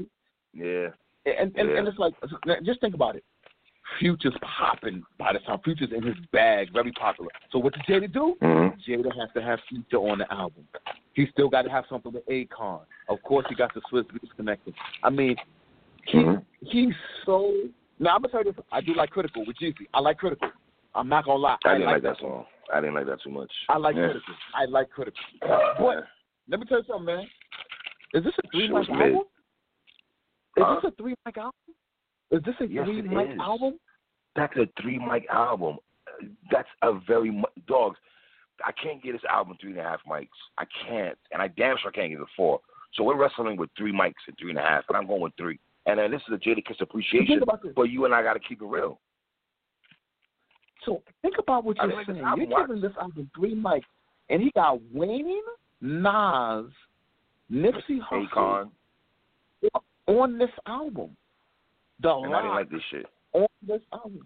Yeah. And and, yeah. and it's like, just think about it. Future's popping by the time. Future's in his bag, very popular. So what does Jada do? Mm-hmm. Jada has to have Future on the album. He still got to have something with Akon. Of course, he got the Swiss Beats connected. I mean, he mm-hmm. he's so. Now I'm gonna tell you this. I do like Critical with Jeezy. I like Critical. I'm not gonna lie. I, I didn't like, like that song. I didn't like that too much. I like yeah. Critical. I like Critical. But let me tell you something, man. Is this a three mic mid. album? Is Huh? this a three mic album? Is this a Yes, three it mic is. album? That's a three mic album. That's a very mu- dogs. I can't get this album three and a half mics. I can't, and I damn sure can't get it four. So we're wrestling with three mics and three and a half, and I'm going with three. And then this is a Jadakiss appreciation, but you and I got to keep it real. So think about what you're like saying. album, You're giving this album three mics, and he got Wayne, Nas, Nipsey Hussle on this album. The and I didn't like this shit. On this album.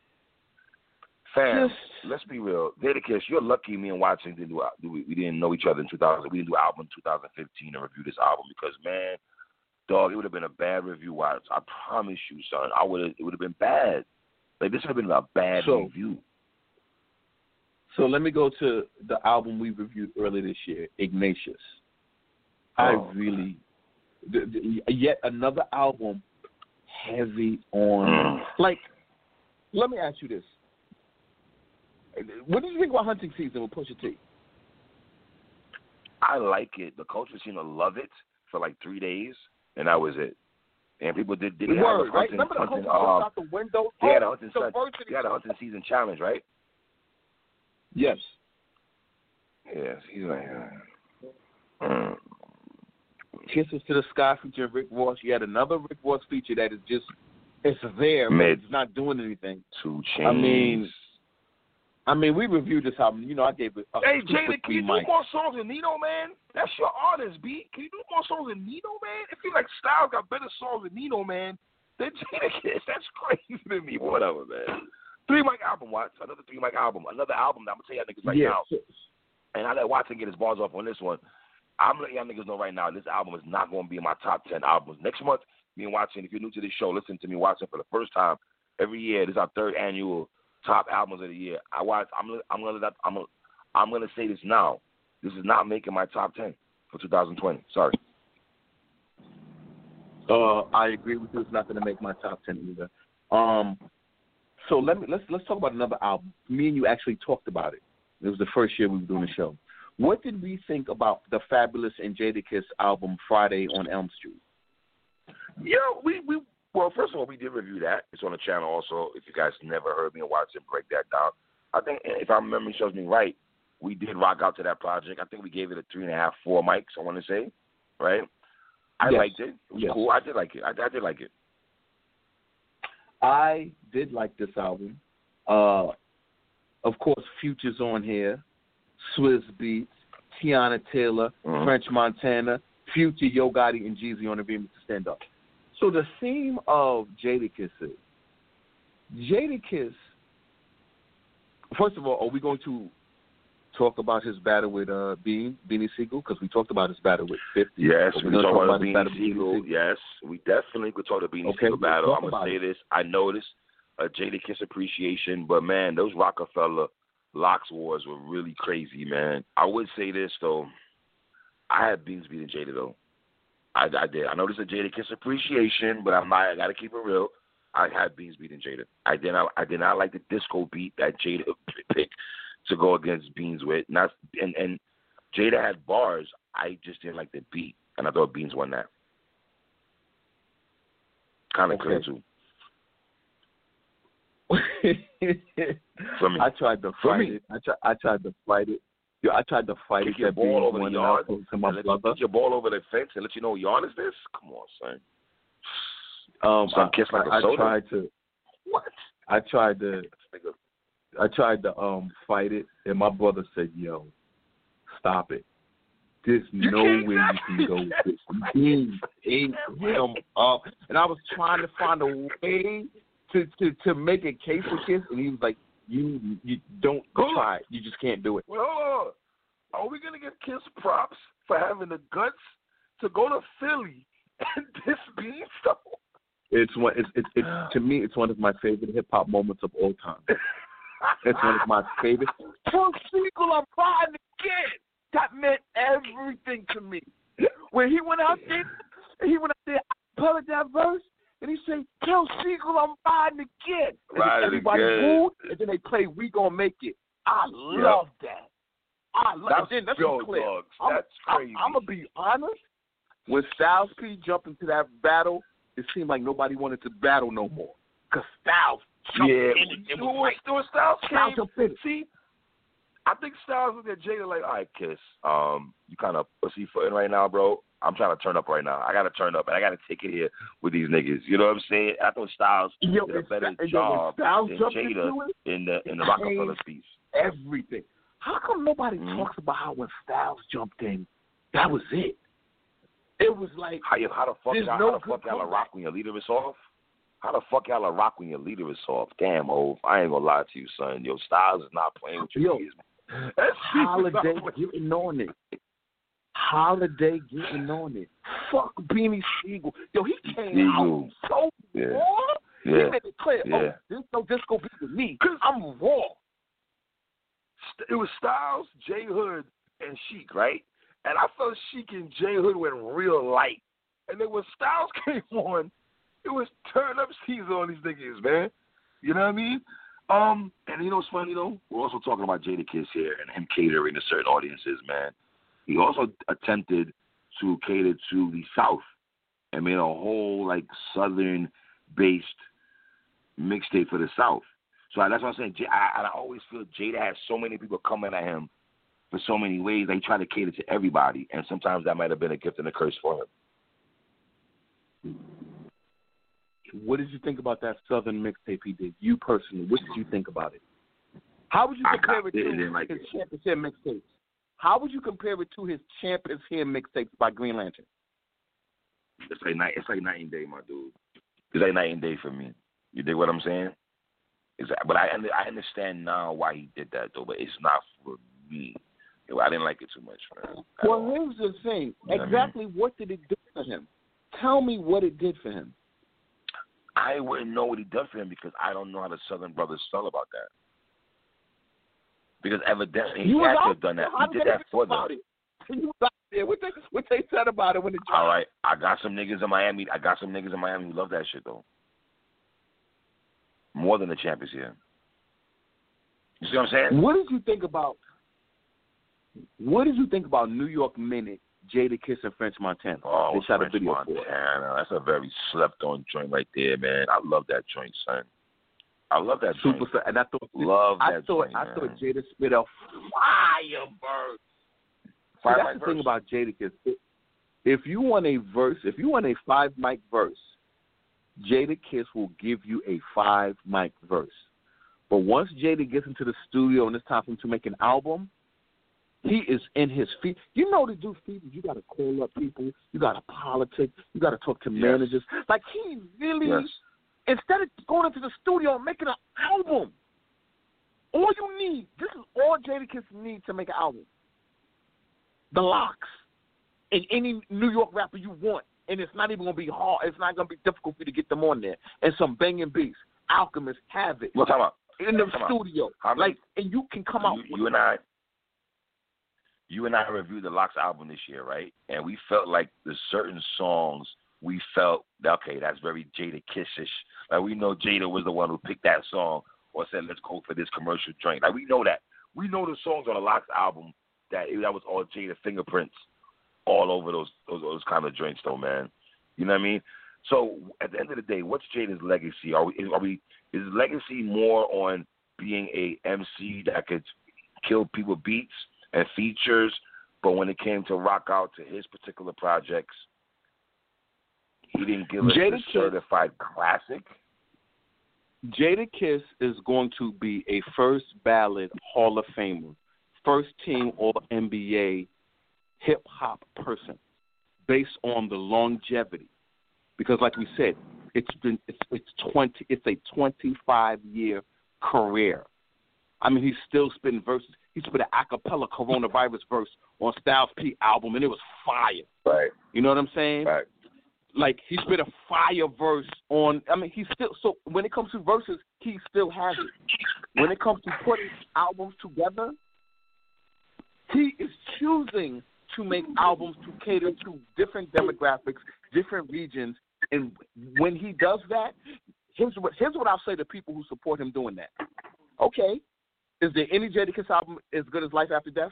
Fam, Just, let's be real. Jadakiss, you're lucky me and Watson didn't do we, we didn't know each other in two thousand. We didn't do album in two thousand fifteen and review this album because, man, dog, it would have been a bad review, Watts. I promise you, son. I would have. It would have been bad. Like, this would have been a bad so, review. So let me go to the album we reviewed earlier this year, Ignatius. Oh, I really, the, the, yet another album heavy on, mm. like, let me ask you this. What do you think about Hunting Season with Pusha T? I like it. The culture seemed to love it for like three days, and that was it. And people did did Word, have a right? hunting, Remember the hunting, culture uh, out the window? they had a Oh, hunting, the sun, diversity. they had a hunting season challenge, right? Yes. Yes, he's like, uh, mm. Kisses to the Sky featuring Rick Ross. You had another Rick Ross feature that is just, it's there, Mid. but it's not doing anything. Two Chainz. I mean, I mean, we reviewed this album. You know, I gave it a hey, super Jada, can you do mic. more songs than Nino, man? That's your artist, B. Can you do more songs than Nino, man? It feels like Styles got better songs than Nino, man. Than Jadakiss. That's crazy to me. Whatever, man. Three mic album, Watts. Another three mic album. Another album that I'm going to tell y'all niggas right yeah. now. And I let Watson get his balls off on this one. I'm letting y'all niggas know right now, this album is not going to be in my top ten albums. Next month, me and Watson, if you're new to this show, listen to me, Watson, for the first time every year. This is our third annual top albums of the year. I watch. I'm. I'm gonna. I'm. Gonna, I'm gonna say this now. This is not making my top ten for two thousand twenty. Sorry. Uh, I agree with you. It's not going to make my top ten either. Um, so let me let's let's talk about another album. Me and you actually talked about it. It was the first year we were doing the show. What did we think about the Fabulous and Jadakiss album Friday on Elm Street? Yeah, we we. Well, first of all, we did review that. It's on the channel also. If you guys never heard me and watch it, break that down. I think, if my memory shows me right, we did rock out to that project. I think we gave it a three and a half, four mics, I want to say. Right? I yes. liked it. It was yes. cool. I did like it. I, I did like it. I did like this album. Uh, of course, Future's on here. Swizz Beats, Tiana Taylor, mm-hmm. French Montana, Future, Yo Gotti, and Jeezy on the Remix to Stand Up. So the theme of Jadakiss is, Jadakiss, first of all, are we going to talk about his battle with uh, Bean, Beanie Siegel? Because we talked about his battle with fifty. Yes, we can talk about, about Beanie Siegel. Siegel. Yes, we definitely could talk about Beanie okay, Siegel battle. I'm going to say it. this. I noticed a Jadakiss appreciation, but, man, those Rockefeller Locks wars were really crazy, man. I would say this, though. I had Beans beating Jada, though. I, I did. I know this is a Jadakiss appreciation, but I'm not. I got to keep it real. I had Beans beating Jada. I did not. I did not like the disco beat that Jada picked to go against Beans with. Not and and Jada had bars. I just didn't like the beat, and I thought Beans won that. Kind of okay. clear too. For me, I tried to For fight me. it. I tried. I tried to fight it. Yo, I tried to fight Kick it. your that ball over won the and I yard posted to my and let brother. you kick your ball over the fence and let you know what yard is this? Come on, son. Um, Son, I, kiss like I, a soda? I tried to. What? I tried to. I tried to um fight it, and my brother said, "Yo, stop it. There's You no can't way you can go with this. He ate him up." And I was trying to find a way to, to, to make a case for Kiss, and he was like, "You you don't try it. You just can't do it." Well, hold on. Are we gonna give Kiss props for having the guts to go to Philly and this beat, though. It's one. It's, it's it's to me. It's one of my favorite hip hop moments of all time. It's one of my favorite. Tell Siegel I'm riding again. That meant everything to me. When he went out there, he went out there, I that verse, and he said, "Tell Siegel I'm riding again." And riding everybody again. booed, and then they play "We Gonna Make It." I love yep. that. I love that's, that. That's yo, clear. dogs, I'm, that's I'm, crazy. I'm gonna be honest. When Styles P jumped into that battle, it seemed like nobody wanted to battle no more. Because Styles jumped yeah, in it. It was like, doing Styles Styles came, jumped in it. See, I think Styles looked at Jada like, all right, Kiss, um, you kind of pussyfooting right now, bro. I'm trying to turn up right now. I got to turn up, and I got to take it here with these niggas. You know what I'm saying? I thought Styles yo, did a better St- job Styles than jumped Jada into it, in the in the Rockefeller piece. Everything. How come nobody mm-hmm. talks about how when Styles jumped in, that was it? It was like, how, you, how the fuck y'all, no how the fuck y'all rock when your leader is off? How the fuck y'all rock when your leader is off? Damn, Hov, I ain't gonna lie to you, son. Yo, Styles is not playing with your Yo, niggas. Holiday getting on it. Holiday getting on it. Fuck Beanie Siegel. Yo, he came Siegel. out so yeah. raw. Yeah. He made it clear, yeah. oh, this no disco beat with me. Cause I'm raw. It was Styles, J Hood, and Sheik, right? And I felt Sheik and J Hood went real light. And then when Styles came on, it was turn up season on these niggas, man. You know what I mean? Um, and you know what's funny, though? We're also talking about Jadakiss here and him catering to certain audiences, man. He also attempted to cater to the South and made a whole, like, Southern-based mixtape for the South. So that's what I'm saying. I, I always feel Jada has so many people coming at him for so many ways. They try to cater to everybody, and sometimes that might have been a gift and a curse for him. What did you think about that Southern mixtape he did? You personally, what did you think about it? How would you compare it to like his it. Champions Here mixtapes? How would you compare it to his Champions Here mixtapes by Green Lantern? It's like night. It's like night and day, my dude. It's like night and day for me. You dig what I'm saying? It's, but I I understand now why he did that though. But it's not for me. I didn't like it too much, man. Well, here's the thing. You know exactly what, I mean? what did it do for him? Tell me what it did for him. I wouldn't know what he done for him because I don't know how the Southern Brothers felt about that. Because evidently he you had to out, have done that. How He did that for them. You was out there. What they, what they said about it when it dropped? All right, I got some niggas in Miami. I got some niggas in Miami who love that shit though. More than the Champions here. You see what I'm saying? What did you think about? What did you think about New York Minute, Jadakiss and French Montana? Oh, they shot French a video Montana. for it. That's a very slept-on joint right there, man. I love that joint, son. I love that joint. Super, and I thought, love I that thought, joint, I man. thought Jada spit a firebird. See, that's the thing about Jadakiss. If you want a verse, if you want a five mic verse, Jadakiss will give you a five mic verse. But once Jada gets into the studio and it's time for him to make an album, he is in his feet. You know to do features, you got to call up people, you got to politic, you got to talk to yes. managers. Like he really, yes. instead of going into the studio and making an album, all you need, this is all Jadakiss needs to make an album. The Locks and any New York rapper you want, and it's not even going to be hard. It's not going to be difficult for you to get them on there. And some banging beats. Alchemist, Havoc. What time out? In the Come studio. How like, and you can come you, out. You and I, you and I reviewed the Locks album this year, right? And we felt like there's certain songs we felt, okay, that's very Jadakiss-ish. Like we know Jada was the one who picked that song or said, let's go for this commercial joint. Like we know that. We know the songs on the Locks album that that was all Jada fingerprints all over those, those those kind of joints, though, man. You know what I mean? So at the end of the day, what's Jada's legacy? Are we, are we is his legacy more on being a M C that could kill people beats and features, but when it came to rock out to his particular projects, he didn't give us Jada a certified classic? Jadakiss is going to be a first ballot Hall of Famer, first team All N B A hip hop person, based on the longevity. Because, like we said, it's been it's it's twenty it's a twenty five year career. I mean, he's still spitting verses. He spit an acapella coronavirus verse on Styles P album, and it was fire. Right. You know what I'm saying? Right. like he spit a fire verse on. I mean, he still. So when it comes to verses, he still has it. When it comes to putting albums together, he is choosing to make albums to cater to different demographics, different regions, and when he does that, here's what here's what I'll say to people who support him doing that. Okay, is there any Jadakiss album as good as Life After Death?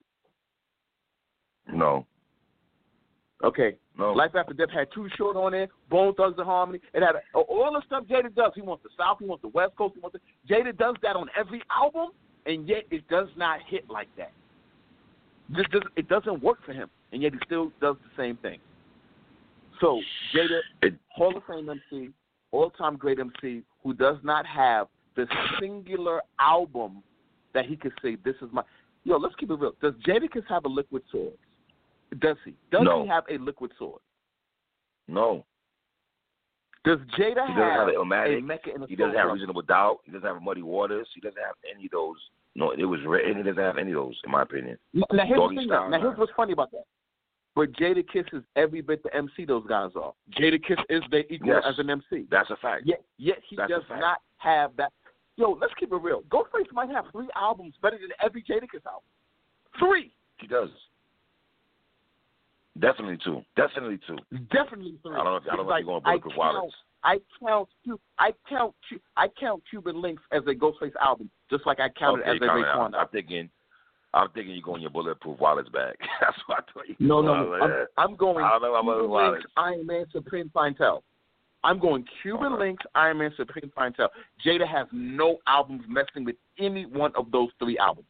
No. Okay. No. Life After Death had Too Short on it, Bone Thugs and Harmony. It had a, all the stuff Jada does. He wants the South, he wants the West Coast, he wants the, Jada does that on every album, and yet it does not hit like that. Just does, it doesn't work for him, and yet he still does the same thing. So Jada, it, Hall of Fame M C, all-time great M C, who does not have the singular album that he could say, this is my... Yo, let's keep it real. Does Jadakiss have a Liquid Sword? Does he? Does no. he have a Liquid Sword? No. Does Jada he have, have an Illmatic. a Mecca in a He doesn't have Soul? Reasonable Doubt. He doesn't have Muddy Waters. He doesn't have any of those. No, it was written. He doesn't have any of those, in my opinion. Now, here's Doggy the thing. Style, Now, man. here's what's funny about that. But Jadakiss is every bit the M C those guys are. Jadakiss is their equal Yes. as an M C. That's a fact. Yet, yet he That's a does fact. not have that. Yo, let's keep it real. Ghostface might have three albums better than every Jadakiss album. Three. He does. Definitely two. Definitely two. Definitely three. I don't know if, I don't know Like, if you're going I Bulletproof Wallets. I count, I count, I count Cuban Links as a Ghostface album, just like I counted Okay, as a Colin, Raekwon I'm, album. I'm thinking, I'm thinking you're going your Bulletproof Wallets back. That's what I thought you. No, no, I no. was like, I'm, eh. I'm going I don't know about Cuban Wallets. Links, Iron Man, Supreme Clientele. I'm going Cuban Okay. Links, Iron Man, Supreme Clientele. Jada has no albums messing with any one of those three albums.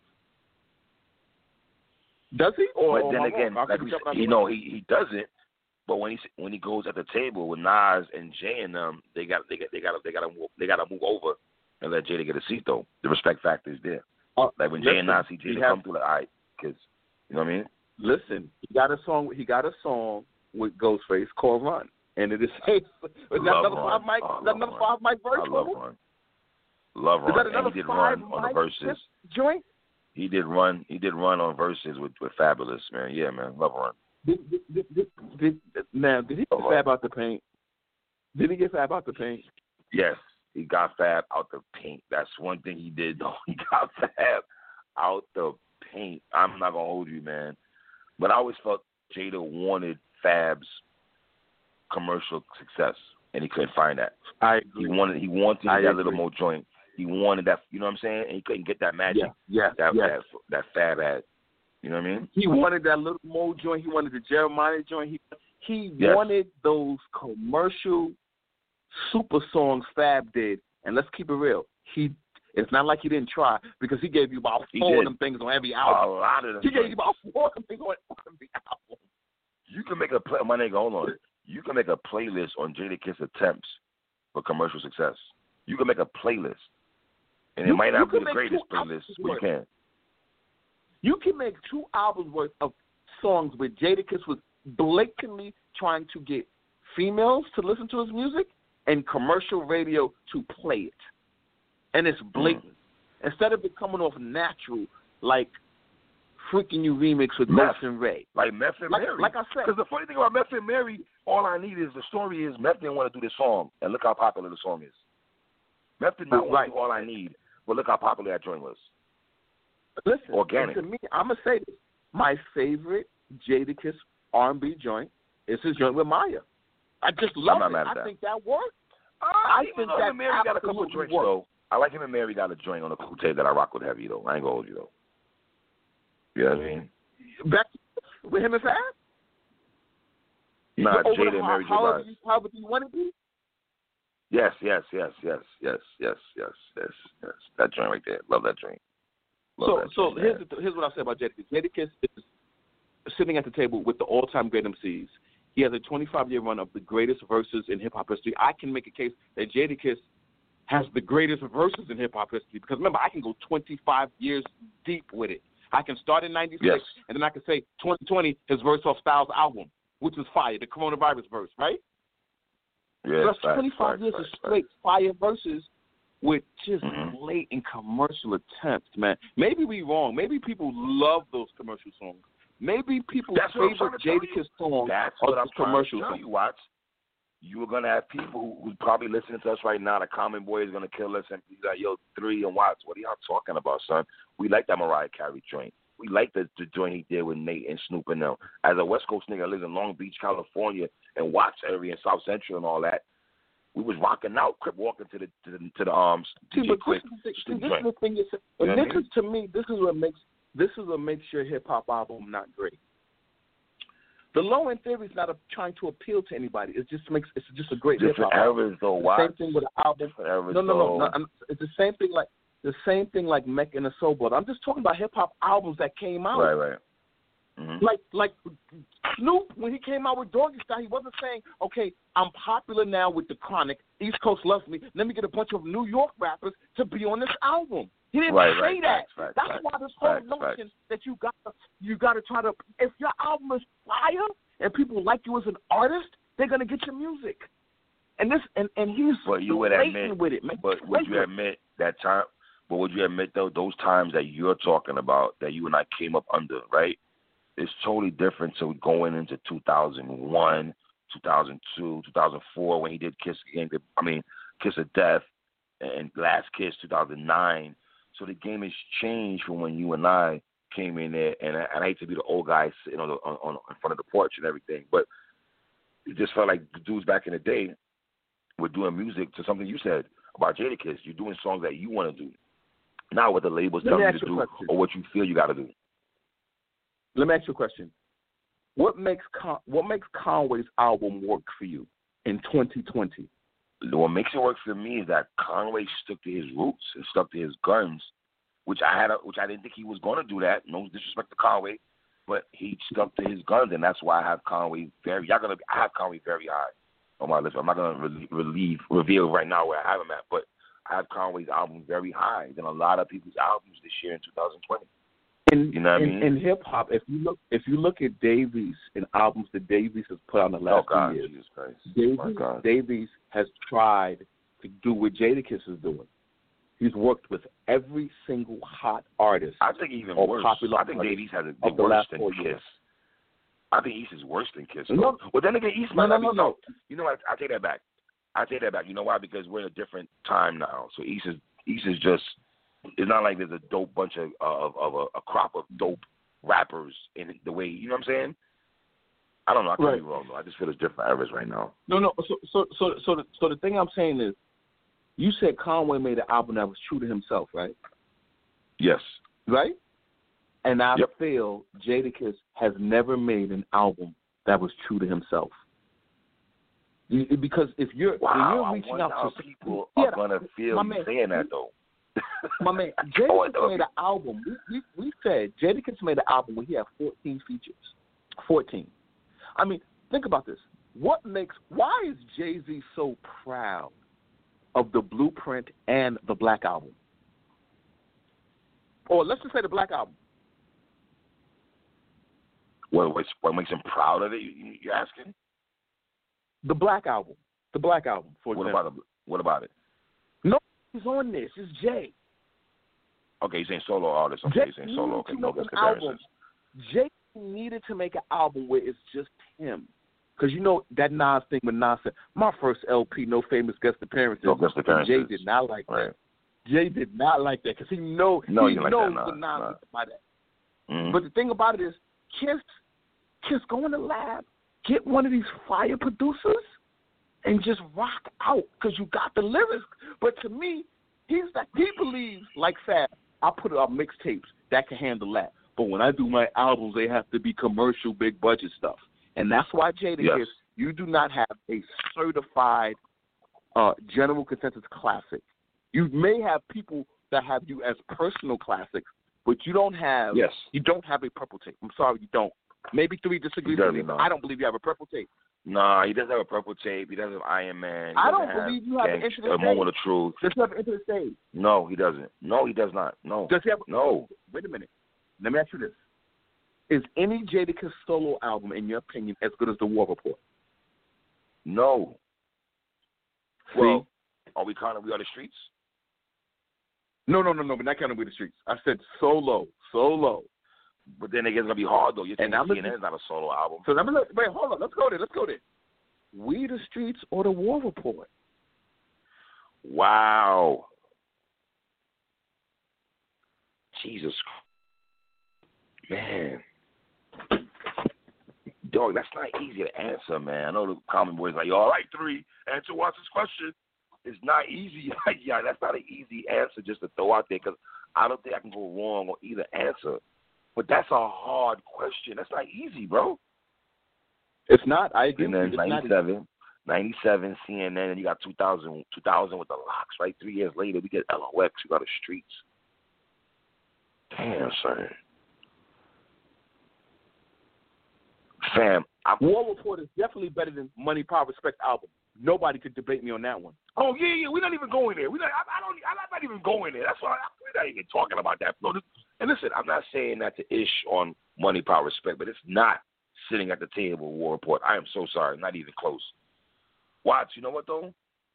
Does he? Or, But or then am I again, wrong? I like could we be said, jumping you out know, the he, he doesn't. But when he when he goes at the table with Nas and Jay and them, they got they got they got they got to move they got to move over and let Jada get a seat though. The respect factor is there. Uh, Like when listen, Jay and Nas see he Jada has- come through, like all right, because you know what I mean. Listen, he got a song. He got a song with Ghostface called "Run," and it is. Is that Love another Run. five mic? Oh, Is that love another Run. five mic verse? I love Bubba? Run. Love Is that Run. another And he did five Run on the mic verses. joint? He did Run. He did Run on verses with, with Fabulous, man. Yeah, man. Love Run. Did, did, did, did, did, now, did he get Fab out the paint? Did he get Fab out the paint? Yes, he got Fab out the paint. That's one thing he did, though. He got Fab out the paint. I'm not going to hold you, man. But I always felt Jada wanted Fab's commercial success, and he couldn't find that. I He agree. wanted he wanted I that agree. little more joint. He wanted that, you know what I'm saying? And he couldn't get that magic Yeah, yeah, that, yeah. that that Fab had. You know what I mean? He wanted that little Mo joint. He wanted the Jeremiah joint. He he Yes. wanted those commercial super songs Fab did. And let's keep it real. He it's not like he didn't try because he gave you about He four did. of them things on every A album. lot of them. He gave you joints. about four of them things on every album. You can make a play, my nigga. Hold on. You can make a playlist on Jadakiss attempts for commercial success. You can make a playlist, and it You- might you not be can the make greatest two playlist, albums but you worth. can. You can make two albums worth of songs where Jadakiss was blatantly trying to get females to listen to his music and commercial radio to play it. And it's blatant. Mm. Instead of it coming off natural, like Freaking You remix with Meth. Meth and Ray. Like Meth and Like, Mary. like I said. Because the funny thing about Meth and Mary, all I need is the story is Meth didn't want to do this song, and look how popular the song is. Meth did not want Right. to do All I Need, but look how popular that joint was. Listen, Organic. to me, I'm going to say this. My favorite Jadakiss R and B joint is his joint with Maya. I just love not it. mad at I that. think that worked. Uh, I even think though that him and Mary got a couple absolutely joints, worked. though. I like him and Mary got a joint on a cool tape that I rock with heavy, though. I ain't going to hold you, though. You know what I mean? Back with him and Fab? Nah, Over Jada the- and Mary J. however Blige. you, however you want it to be? Yes, yes, yes, yes, yes, yes, yes, yes, yes. That joint right there. Love that joint. Love So, that so joint, here's man. the, here's what I'll say about Jadakiss. Jadakiss is sitting at the table with the all-time great M Cs. He has a twenty-five year run of the greatest verses in hip-hop history. I can make a case that Jadakiss has the greatest verses in hip-hop history because, remember, I can go twenty-five years deep with it. I can start in ninety-six, Yes. and then I can say twenty twenty, his verse off Styles' album, which was fire, the coronavirus verse, right? Yeah, So that's facts, twenty-five facts, years facts, of straight fire verses with just Mhm. blatant commercial attempts, man. Maybe we wrong. Maybe people love those commercial songs. Maybe people's That's what I'm favorite trying to tell Jadakiss songs That's are what I'm those trying commercial to tell songs. you, Watts. you were gonna have people who, who's probably listening to us right now. The Common Boy is gonna kill us, and he's like, "Yo, Three and Watts, what are y'all talking about, son? We like that Mariah Carey joint. We like the, the joint he did with Nate and Snoop and them. As a West Coast nigga, I live in Long Beach, California, and Watts area and South Central and all that. We was rocking out, crip walking to the to the to the um see, D J but Quick. This, is, Snoop this joint. is the thing. Is, You know and what this I mean? is to me. This is what makes this is what makes your hip hop album not great. The Low End Theory is not a, trying to appeal to anybody. It just makes it's just a great hip Different hop eras though. album. Watts. Same thing with the album. Different eras No, no, no. though. no I'm, it's the same thing like the same thing like Mech and the Soul Brother. I'm just talking about hip hop albums that came out. Right, right. Mm-hmm. Like like Snoop, when he came out with Doggy Style, he wasn't saying, okay, I'm popular now with the Chronic, East Coast loves me, let me get a bunch of New York rappers to be on this album. He didn't right, say right. that. Facts, facts, That's facts, why this whole facts, notion facts. that you got you got to try to, if your album is fire and people like you as an artist, they're gonna get your music. And this and, and he's But you would blatant admit, with it, man. but would you admit that time? But would you admit though those times that you're talking about that you and I came up under, right? It's totally different to going into two thousand one, two thousand two, two thousand four when he did Kiss. I mean, Kiss of Death and Last Kiss, two thousand nine. So the game has changed from when you and I came in there. And I, and I hate to be the old guy sitting on, the, on, on in front of the porch and everything, but it just felt like the dudes back in the day were doing music to something you said about Jadakiss. You're doing songs that you want to do, not what the labels tell you to do or what you feel you got to do. Let me ask you a question. What makes Con- what makes Conway's album work for you in twenty twenty? What makes it work for me is that Conway stuck to his roots and stuck to his guns, which I had, a, which I didn't think he was going to do that. No disrespect to Conway, but he stuck to his guns, and that's why I have Conway very. Y'all gonna, I have Conway very high on my list. I'm not gonna re- relieve, reveal right now where I have him at, but I have Conway's album very high than a lot of people's albums this year in two thousand twenty. In, you know what in, I mean? in hip hop, if you look if you look at Davies and albums that Davies has put out in the last oh God, few years, Jesus Christ. Davies, My God. Davies has tried to do what Jadakiss is doing. He's worked with every single hot artist. I think even or worse. popular I think Davies has a of the worse last than four Kiss. years. I think East is worse than Kiss. No. Well, then again, East No, might no, not be. no, no. You know what? I take that back. I take that back. You know why? Because we're in a different time now. So East is East is just. It's not like there's a dope bunch of of, of a, a crop of dope rappers in the way. You know what I'm saying? I don't know. I could Right. be wrong though. I just feel it's different eras right now. No, no. So, so, so, so, the, so the thing I'm saying is, you said Conway made an album that was true to himself, right? Yes. Right. And I Yep. feel Jadakiss has never made an album that was true to himself. You, because if you're Wow. when you're I reaching wonder out how to people yeah, are gonna feel my you man, saying that though. My man, Oh, Jadakiss made an album. We, we we said Jadakiss made an album where he had fourteen features. Fourteen. I mean, think about this. What makes why is Jay-Z so proud of the Blueprint and the Black Album? Or let's just say the Black Album. What what, what makes him proud of it? You, you're asking? The Black Album. The Black Album, for What example. about it? What about it? No, he's on this. It's Jay. Okay, you're saying solo artist. Okay, Jay you're saying solo. Okay, needed to no make an comparisons. album. Jay needed to make an album where it's just him. Because you know that Nas thing with Nas said, my first L P, no famous guest appearances. No guest appearances. Jay did not like Right. that. Jay did not like that because he know No, he you like knows that, what nah, Nas nah. meant by that. Mm-hmm. But the thing about it is, Kiss, Kiss, go in the lab, get one of these fire producers, and just rock out because you got the lyrics. But to me, he's like he believes like Fab. I put out mixtapes that can handle that. But when I do my albums, they have to be commercial, big budget stuff. And that's why Jadakiss, Yes. you do not have a certified uh, general consensus classic. You may have people that have you as personal classics, but you don't have Yes. you don't have a purple tape. I'm sorry, you don't. Maybe three disagrees He with me. doesn't, no. I don't believe you have a purple tape. Nah, he doesn't have a purple tape. He doesn't have Iron Man. He I doesn't don't believe you have an Gang- Into the a moment of Stage. truth. Does he have an Into the Stage? No, he doesn't. No, he does not. No. Does he have? No. Wait a minute. Let me ask you this: is any Jadakiss solo album, in your opinion, as good as The War Report? No. See? Well, are we counting We Are the Streets? No, no, no, no. We're not counting With the Streets. I said solo, solo. But then again, it's gonna be hard though. You're saying And I'm C N N listening- is not a solo album. So let me look. Wait, hold on. Let's go there. Let's go there. We the Streets or the War Report? Wow. Jesus. Man. Dog, that's not easy to answer, man. I know the common boys like, yo, all right, three, answer watch this question. It's not easy. Yeah, that's not an easy answer just to throw out there because I don't think I can go wrong on either answer. But that's a hard question. That's not easy, bro. It's not. I agree. And then it's ninety-seven, ninety-seven, C N N, and you got two thousand, two thousand with the locks, right? Three years later, we get L O X. We got the streets. Damn, son. Fam, I'm, War Report is definitely better than Money, Power, Respect album. Nobody could debate me on that one. oh yeah, yeah, we're not even going there. We not. I, I don't. I'm not even going there. That's why I, we're not even talking about that. No, this, and listen, I'm not saying that to ish on Money, Power, Respect, but it's not sitting at the table with War Report. I am so sorry, not even close. Watch, you know what though?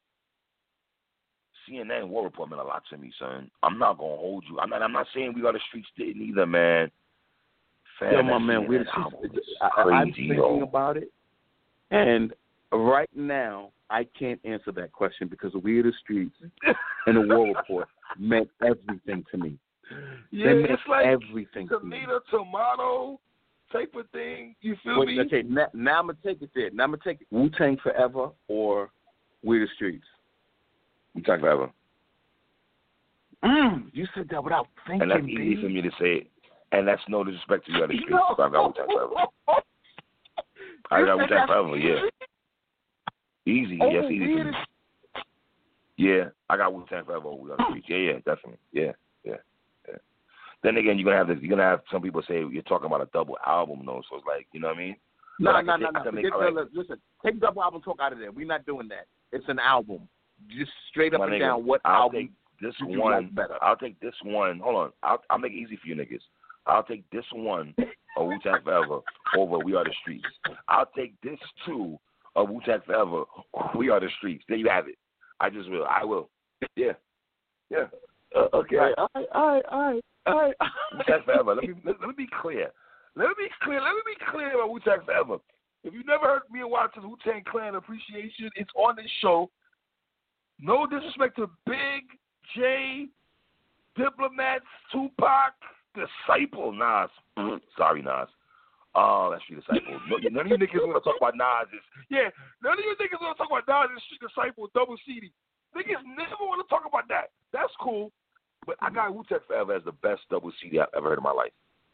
C N N War Report meant a lot to me, son. I'm not gonna hold you. I'm not. I'm not saying We Are the Streets didn't either, man. Fam, Yo, my man, we're crazy, I, I'm thinking yo. about it, and right now I can't answer that question because We Are the Streets and the War Report meant everything to me. Yeah, they meant it's like everything to me. tomato, tomato type of thing. You feel Wait, me? okay, now, now I'm gonna take it there. Now I'm gonna take it. Wu-Tang Forever or We the Streets. Wu-Tang Forever. Mm, you said that without thinking. And that's easy B. for me to say. And that's no disrespect to You Are the Streets. No. So I got Wu-Tang Forever. I got Wu-Tang Forever, yeah. Easy, Oh, yes, easy for weird. me. Yeah, I got Wu-Tang Forever over We Are the Streets. Yeah, yeah, definitely. Yeah, yeah, yeah. Then again, you're gonna have this, you're gonna have some people say you're talking about a double album though, so it's like, you know what I mean? No, But I no, can no, take- no. I can make- Forget all right. the- Listen, take double album talk out of there. We're not doing that. It's an album. Just straight up My and nigga, down. What I'll album take this did you one. like better? I'll take this one. Hold on. I'll I'll make it easy for you niggas. I'll take this one of Wu-Tang Forever over We Are the Streets. I'll take this two of Wu-Tang Forever over We Are the Streets. There you have it. I just will. I will. Yeah. Yeah. Uh, okay. All right. All right. All right. All right. Wu-Tang Forever. Let me let, let me be clear. Let me be clear. Let me be clear about Wu-Tang Forever. If you've never heard me and Watson's Wu-Tang Clan appreciation, it's on this show. No disrespect to Big, J, Diplomats, Tupac, Disciple, Nas. Sorry, Nas. Oh, that's Street Disciple. No, none of you niggas want to talk about Nas. Is, yeah, none of you niggas want to talk about Nas and Street Disciple, Double C D. Niggas never want to talk about that. That's cool. But I got Wu-Tang Forever as the best Double C D I've ever heard in my life.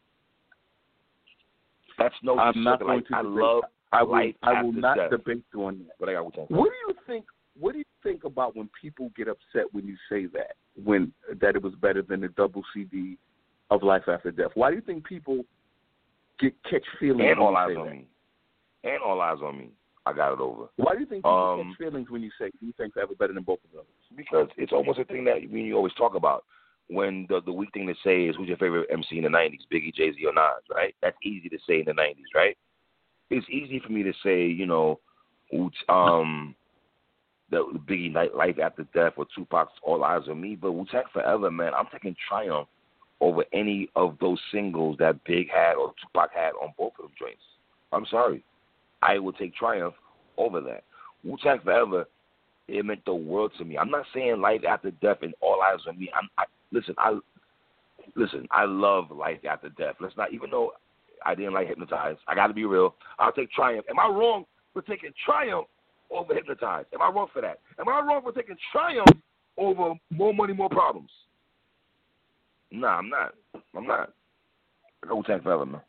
That's no I'm not second. going Like, to I debate. love I will, life I will after not death. debate you on that. But I got Wu-Tang. What do you think? What do you think about when people get upset when you say that? When that it was better than the double C D of Life After Death? Why do you think people get catch feelings And when All you Eyes say on that? Me. And All Eyes on Me. I got it over. Why do you think people Um, catch feelings when you say you think Forever better than both of those? Because it's almost a thing that I mean, you always talk about. When the the weak thing to say is who's your favorite M C in the nineties, Biggie, Jay-Z, or Nas, right? That's easy to say in the nineties, right? It's easy for me to say, you know, um, the Biggie Night Life After Death or Tupac's All Eyes on Me, but Wu-Tang Forever, man, I'm taking Triumph over any of those singles that Big had or Tupac had on both of them joints. I'm sorry. I would take Triumph over that. Wu-Tang Forever, it meant the world to me. I'm not saying Life After Death and All Eyes on Me. I'm, I, listen, I listen. I love Life After Death. Let's not, even though I didn't like Hypnotized, I got to be real. I'll take Triumph. Am I wrong for taking Triumph over Hypnotized? Am I wrong for that? Am I wrong for taking Triumph over More Money, More Problems? Nah, I'm not. I'm not. I got Wu-Tang Forever, man.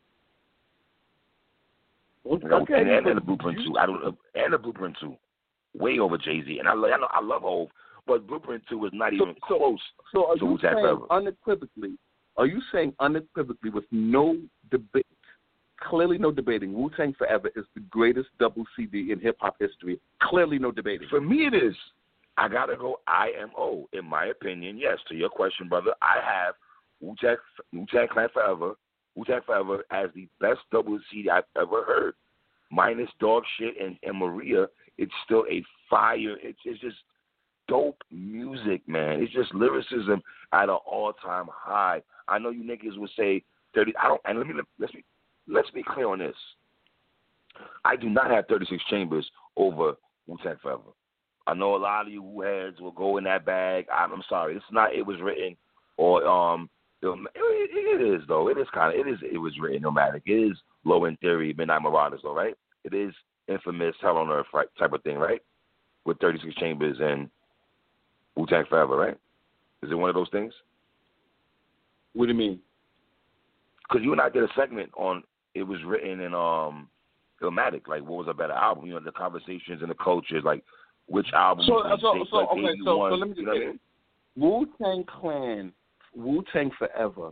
I got, Okay, and, and, and the but Blueprint you- too. I don't. And the Blueprint too. Way over Jay-Z. And I, lo- I know I love Hov, but Blueprint two was not even so, close. So are to you Wu-Tang saying Forever. unequivocally? Are you saying unequivocally, with no debate, clearly no debating, Wu-Tang Forever is the greatest double C D in hip hop history? Clearly no debating. For me, it is. I gotta go I M O. In my opinion, yes. To your question, brother, I have Wu-Tang, Wu-Tang Clan Forever, Wu-Tang Forever as the best double C D I've ever heard. Minus Dog Shit and, and Maria, it's still a fire. It's, it's just dope music, man. It's just lyricism at an all-time high. I know you niggas would say thirty. I don't. And let me let's be let's be clear on this. I do not have thirty-six Chambers over Wu-Tang Forever. I know a lot of you who heads will go in that bag. I'm, I'm sorry, it's not. It was written, or um, it, it, it is though. It is kind of. It is. It was written. Nomadic. It is Low End Theory, Midnight Marauders, though, right? It is infamous Hell on Earth, right, type of thing, right? With thirty-six Chambers and Wu-Tang Forever, right? Is it one of those things? What do you mean? Because you and I did a segment on it was written in um, Illmatic, like what was a better album? You know, the conversations and the cultures, like which album. So, so, shaped, so like, okay, so, so let me just you know say, Wu-Tang Clan, Wu-Tang Forever,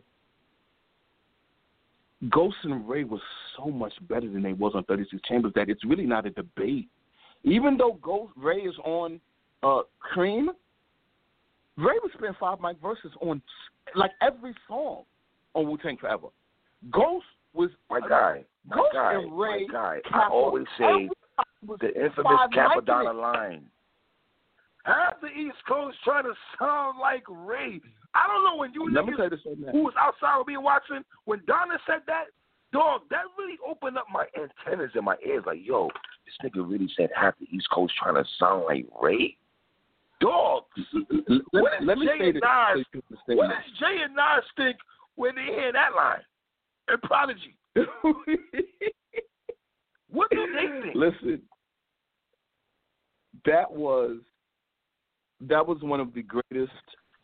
Ghost and Ray was so much better than they was on thirty-six Chambers that it's really not a debate. Even though Ghost Ray is on uh, Cream, Ray would spend five mic verses on like every song on Wu-Tang Forever. Ghost was my guy, my Ghost guy, and Ray. My guy. Kappa, I always say the infamous Capadonna line. Half the East Coast trying to sound like Ray. I don't know when you Let me niggas tell you this right now. who was outside with me watching, when Donna said that, dog, that really opened up my antennas in my ears. Like, yo, this nigga really said half the East Coast trying to sound like Ray? Dog, let, what does let me Jay say and this, Nas, what does Jay and Nas think when they hear that line? And Prodigy. What do they think? Listen, that was that was one of the greatest.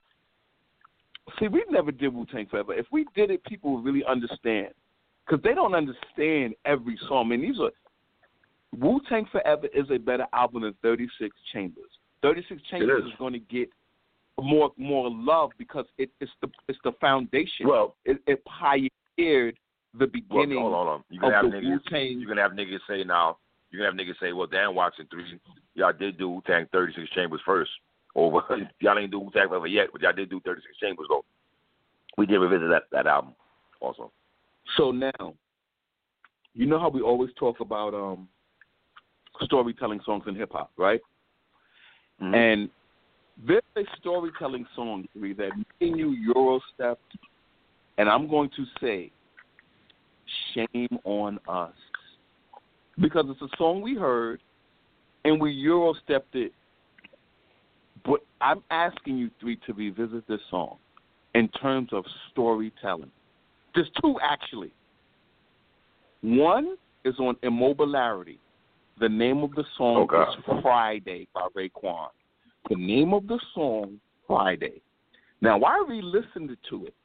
See, we never did Wu-Tang Forever. If we did it, people would really understand, because they don't understand every song. I mean, these are Wu-Tang Forever is a better album than thirty-six Chambers. thirty-six Chambers is. is going to get more more love because it, it's the it's the foundation. Well, it, it pioneered the beginning. Well, hold on, hold on. You're gonna of have the niggas. Wu-Tang. You're gonna have niggas say now. You're gonna have niggas say, well, Dan Watson three. Y'all did do Wu-Tang thirty-six Chambers first. Over y'all ain't do Wu-Tang Forever yet, but y'all did do thirty-six Chambers though. We did revisit that that album also. So now, you know how we always talk about um, storytelling songs in hip hop, right? Mm-hmm. And there's a storytelling song three that me and you Euro stepped, and I'm going to say, shame on us, because it's a song we heard and we Euro stepped it. But I'm asking you three to revisit this song in terms of storytelling. There's two, actually. One is on Immobilarity. The name of the song oh, is Friday by Raekwon. The name of the song, Friday. Now, I re-listened to it.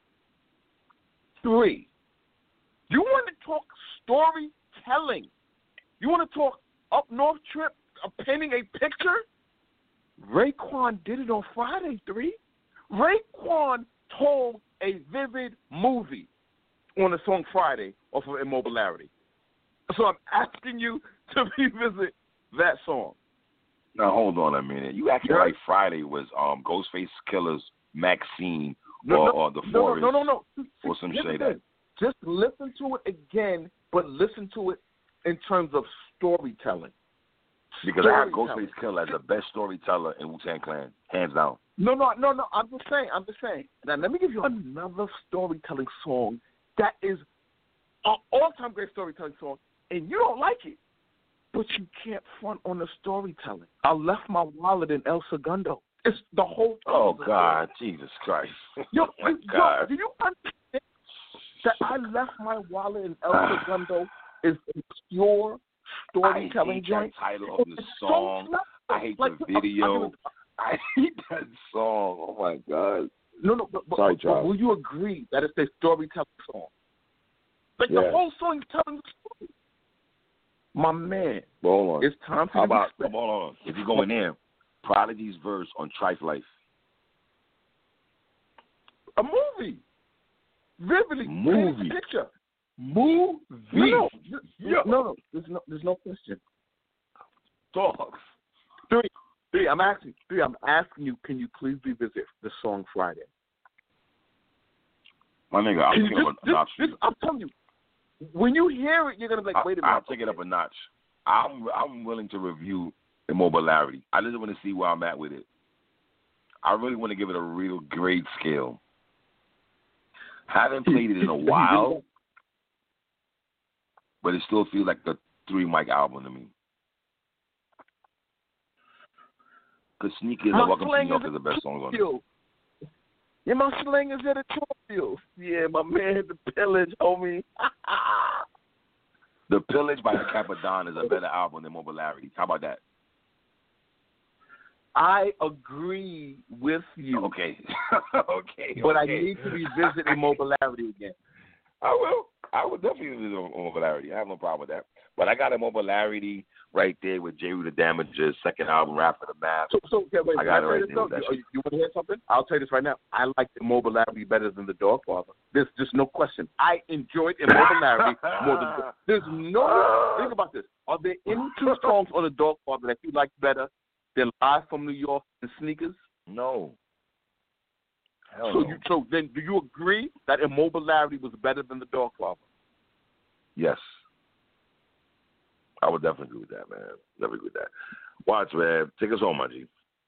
Three, you want to talk storytelling? You want to talk up north trip, uh, painting a picture? Raekwon did it on Friday, three. Raekwon told a vivid movie on the song Friday off of Immobilarity. So I'm asking you to revisit that song. Now hold on a minute. You acting like Friday was um Ghostface Killer's Maxine no, or, no, or The no, Forest. No, no, no, no. Or some Listen shit that. Just listen to it again, but listen to it in terms of storytelling. Because I have Ghostface Killer as the best storyteller in Wu-Tang Clan, hands down. No, no, no, no. I'm just saying. I'm just saying. Now, let me give you another storytelling song that is an all-time great storytelling song, and you don't like it, but you can't front on the storytelling. I left my wallet in El Segundo. It's the whole. Oh God, Jesus Christ! Yo, oh my yo, God. do you understand that I left my wallet in El Segundo is a pure storytelling I hate joint? that title of the song. So I hate like, the video. I hate that song. Oh my God. No, no, but, but, Sorry, but will you agree that it's a storytelling song? Like yeah. the whole song is telling the story. My man, but hold on. It's time for How you to about, respect. hold on. If you're going in, Prodigy's verse on Trife Life. A movie. Vividly Movie. painted picture. Movie. No, no, Yo. no, no. There's no, there's no question. Dogs. Three, three. I'm asking, three. I'm asking you. Can you please revisit the song Friday? My nigga, I'll Can take you it up just, a notch. just, just, I'm telling you. When you hear it, you're gonna be like, wait a minute. I'll take it up a notch. I'm I'm willing to review Immobilarity. I just want to see where I'm at with it. I really want to give it a real grade scale. Haven't played it in a while, but it still feels like the Three Mike album to me. Because Sneakers My and Welcome to slang New York is is the best songs on it. editorial. Yeah, my slang is editorial. Yeah, my man, the pillage, homie. The Pillage by the Capadon is a better album than Mobilarity. How about that? I agree with you. Okay. okay. But okay. I need to revisit Immobilarity again. I will. I will definitely revisit Immobilarity. I have no problem with that. But I got Immobilarity right there with J. Rue the Damages, second album, Rap for the Math. So, so okay, wait, I got it right there so, with that you, shit. you want to hear something? I'll tell you this right now. I like Immobilarity better than the Dogfather. There's just no question. I enjoyed Immobilarity more than the There's no. Think about this. Are there any two songs on the Dogfather that you like better than Live from New York and Sneakers? No. Hell So no. you so then do you agree that Immobilarity was better than the Dogfather? Yes. I would definitely agree with that, man. Definitely agree with that. Watch, man. Take us home, my G.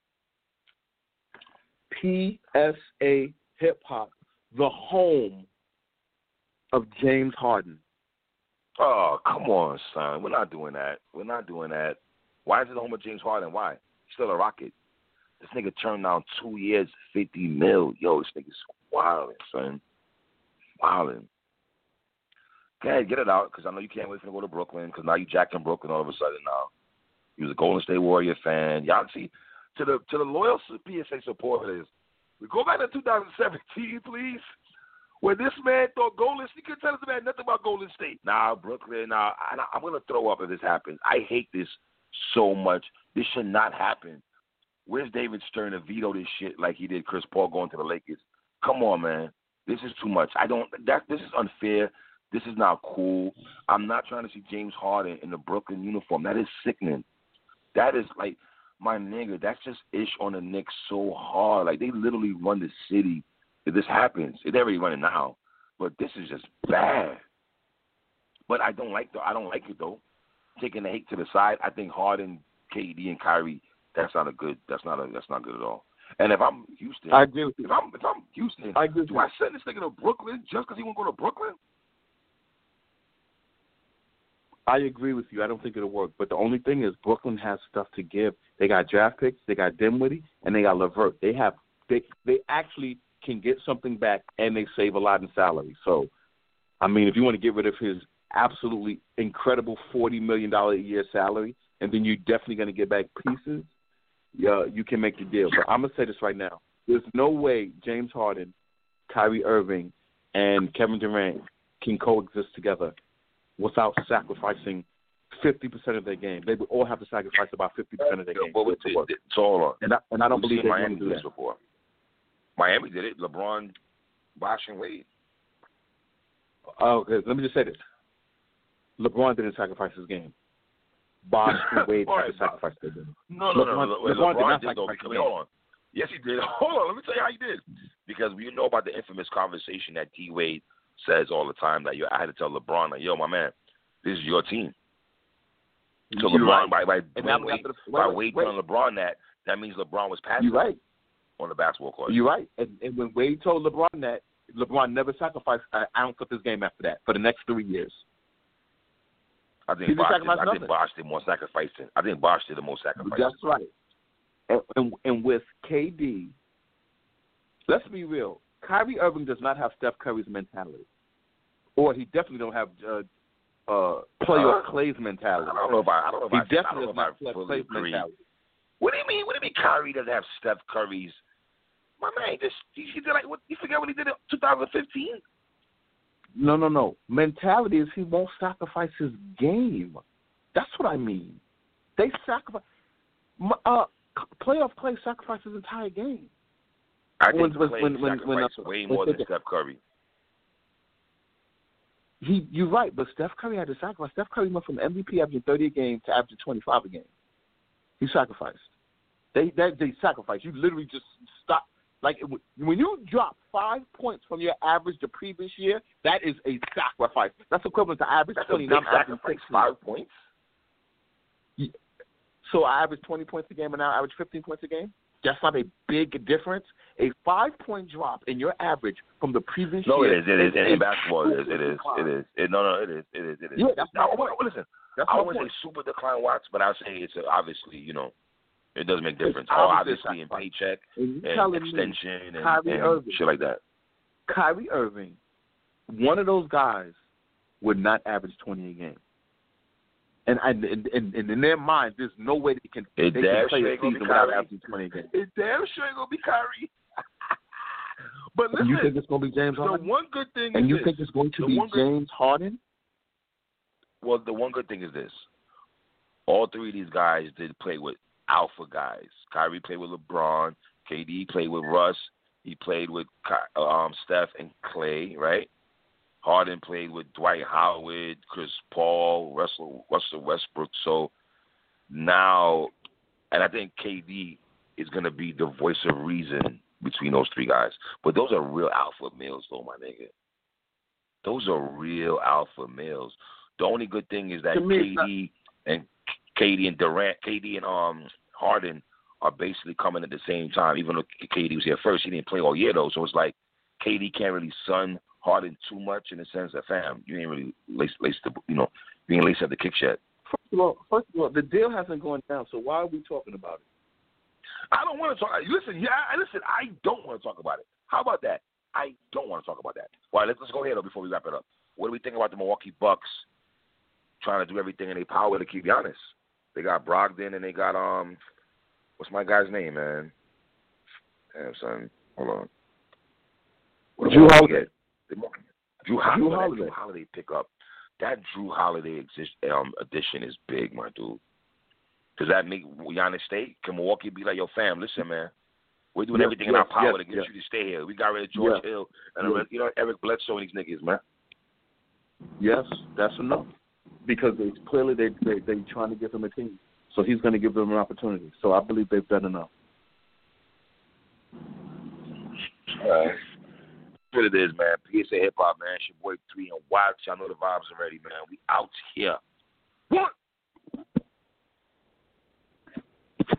P S A Hip Hop, the home of James Harden. Oh, come on, son. We're not doing that. We're not doing that. Why is it the home of James Harden? Why? He's still a Rocket. This nigga turned down two years, fifty mil. Yo, this nigga's wildin', son. Wildin'. Go ahead, get it out, because I know you can't wait for him to go to Brooklyn, because now you jacking Brooklyn all of a sudden now. He was a Golden State Warrior fan. Y'all see, to the to the loyal P S A supporters, we go back to two thousand seventeen, please, where this man thought Golden State, he could tell us about nothing about Golden State. Nah, Brooklyn, nah, I, I'm going to throw up if this happens. I hate this so much. This should not happen. Where's David Stern to veto this shit like he did Chris Paul going to the Lakers? Come on, man. This is too much. I don't, that, this is unfair. This is not cool. I'm not trying to see James Harden in the Brooklyn uniform. That is sickening. That is like, my nigga, that's just ish on the Knicks so hard. Like, they literally run the city. If this happens, they're already running now. But this is just bad. But I don't like the, I don't like it though. Taking the hate to the side, I think Harden, K D, and Kyrie, that's not a good. That's not a. That's not good at all. And if I'm Houston, I agree with you. If I'm if I'm Houston, I agree with do you. I send this nigga to Brooklyn just because he won't go to Brooklyn? I agree with you. I don't think it'll work. But the only thing is Brooklyn has stuff to give. They got draft picks, they got Dinwiddie, and they got LeVert. They have they they actually can get something back, and they save a lot in salary. So, I mean, if you want to get rid of his absolutely incredible forty million dollars a year salary, and then you're definitely going to get back pieces, yeah, you can make the deal. But I'm going to say this right now. There's no way James Harden, Kyrie Irving, and Kevin Durant can coexist together without sacrificing fifty percent of their game. They would all have to sacrifice about fifty percent of their game. But to it, work. it, so hold on. And I, and I don't We've believe seen they're Miami going to do do this that. before. Miami did it. LeBron, Bosh, and Wade. Oh, okay. Let me just say this. LeBron didn't sacrifice his game. Bosh and Wade had to sacrifice their game. No, no, LeBron, no. no. LeBron, LeBron, LeBron did did though. not Because, sacrifice hold on. Yes, he did. Hold on. Let me tell you how he did. Because we know about the infamous conversation that D. Wade says all the time that yo, I had to tell LeBron, like, yo, my man, this is your team. So You're LeBron, right. by, by, And Wade, that was after the- by wait, Wade wait. telling LeBron that, that means LeBron was passive You're right. on the basketball court. You're right. And, and when Wade told LeBron that, LeBron never sacrificed an ounce of his game after that for the next three years. I He think didn't Bosh did, sacrifice I think nothing. Bosh did more sacrificing. I think Bosh did the most sacrificing. That's right. And, and, and with K D, let's be real. Kyrie Irving does not have Steph Curry's mentality, or he definitely don't have uh, uh, playoff Uh, Clay's mentality. I don't know if I, I don't know if He I, definitely I don't know does if I not have fully Clay's agree. mentality. What do you mean? What do you mean Kyrie doesn't have Steph Curry's? My man, he just he, he did like what? You forget what he did in twenty fifteen? No, no, no. Mentality is he won't sacrifice his game. That's what I mean. They sacrifice. Uh, playoff Clay sacrificed his entire game. I think When- Clay when- when- sacrificed when, uh, way when more they than get- Steph Curry. He, you're right, but Steph Curry had to sacrifice. Steph Curry went from M V P averaging thirty a game to averaging twenty-five a game. He sacrificed. They they, they sacrificed. You literally just stop. Like when you drop five points from your average the previous year, that is a sacrifice. That's equivalent to average That's a twenty. big Now I'm averaging sacrifice. sixteen. Five points. So I average twenty points a game, and now I average fifteen points a game. That's not a big difference. A five-point drop in your average from the previous No, year. it is. It is. In, in is basketball, it is. It is. It is. It, no, no, it is. It is. It is. Yeah, that's my I, point. I, listen, That's I my wouldn't point. say super decline watch, but I'll say it's a, obviously, you know, It doesn't make difference. It's All obviously obviously in paycheck and, and extension and, Kyrie and Irving, shit like that. Kyrie Irving, one of those guys would not average twenty a game. And, and, and, and in their mind, there's no way they can, it they can play sure a season without averaging twenty a game. It damn sure ain't going to be Kyrie. But listen, and you think it's going to be James Harden? The one good thing and is you this. think it's going to the be James good, Harden? Well, the one good thing is this. All three of these guys did play with alpha guys. Kyrie played with LeBron. K D played with Russ. He played with um, Steph and Clay, right? Harden played with Dwight Howard, Chris Paul, Russell, Russell Westbrook. So now, and I think K D is going to be the voice of reason between those three guys. But those are real alpha males, though, my nigga. Those are real alpha males. The only good thing is that K D and K D and Durant, K D and um Harden are basically coming at the same time. Even though K D was here first, he didn't play all year though. So it's like K D can't really sun Harden too much in the sense that, fam, you ain't really lace, lace the, you know, being laced at the kick shed. First of all, first of all, the deal hasn't gone down. So why are we talking about it? I don't want to talk. Listen, yeah, listen. I don't want to talk about it. How about that? I don't want to talk about that. All right, let's let's go ahead though before we wrap it up. What do we think about the Milwaukee Bucks trying to do everything in their power to keep Giannis? They got Brogdon and they got um, what's my guy's name, man? Damn, son, hold on. What Drew Holiday. Drew Holiday. Drew Holiday. Drew Holiday pickup. That Drew Holiday exist, um, addition is big, my dude. Does that make Giannis stay? Can Milwaukee be like, yo, fam, listen, man, we're doing yes, everything yes, in our power yes, to get yes. you to stay here. We got rid of George yes. Hill and yes. you know Eric Bledsoe and these niggas, man. Yes, that's enough. Because they clearly they they they trying to give him a team, so he's going to give them an opportunity. So I believe they've done enough. All right. What it is, man. P S A Hip Hop, man. It's your boy Three and Watch. Y'all know the vibes already, man. We out here.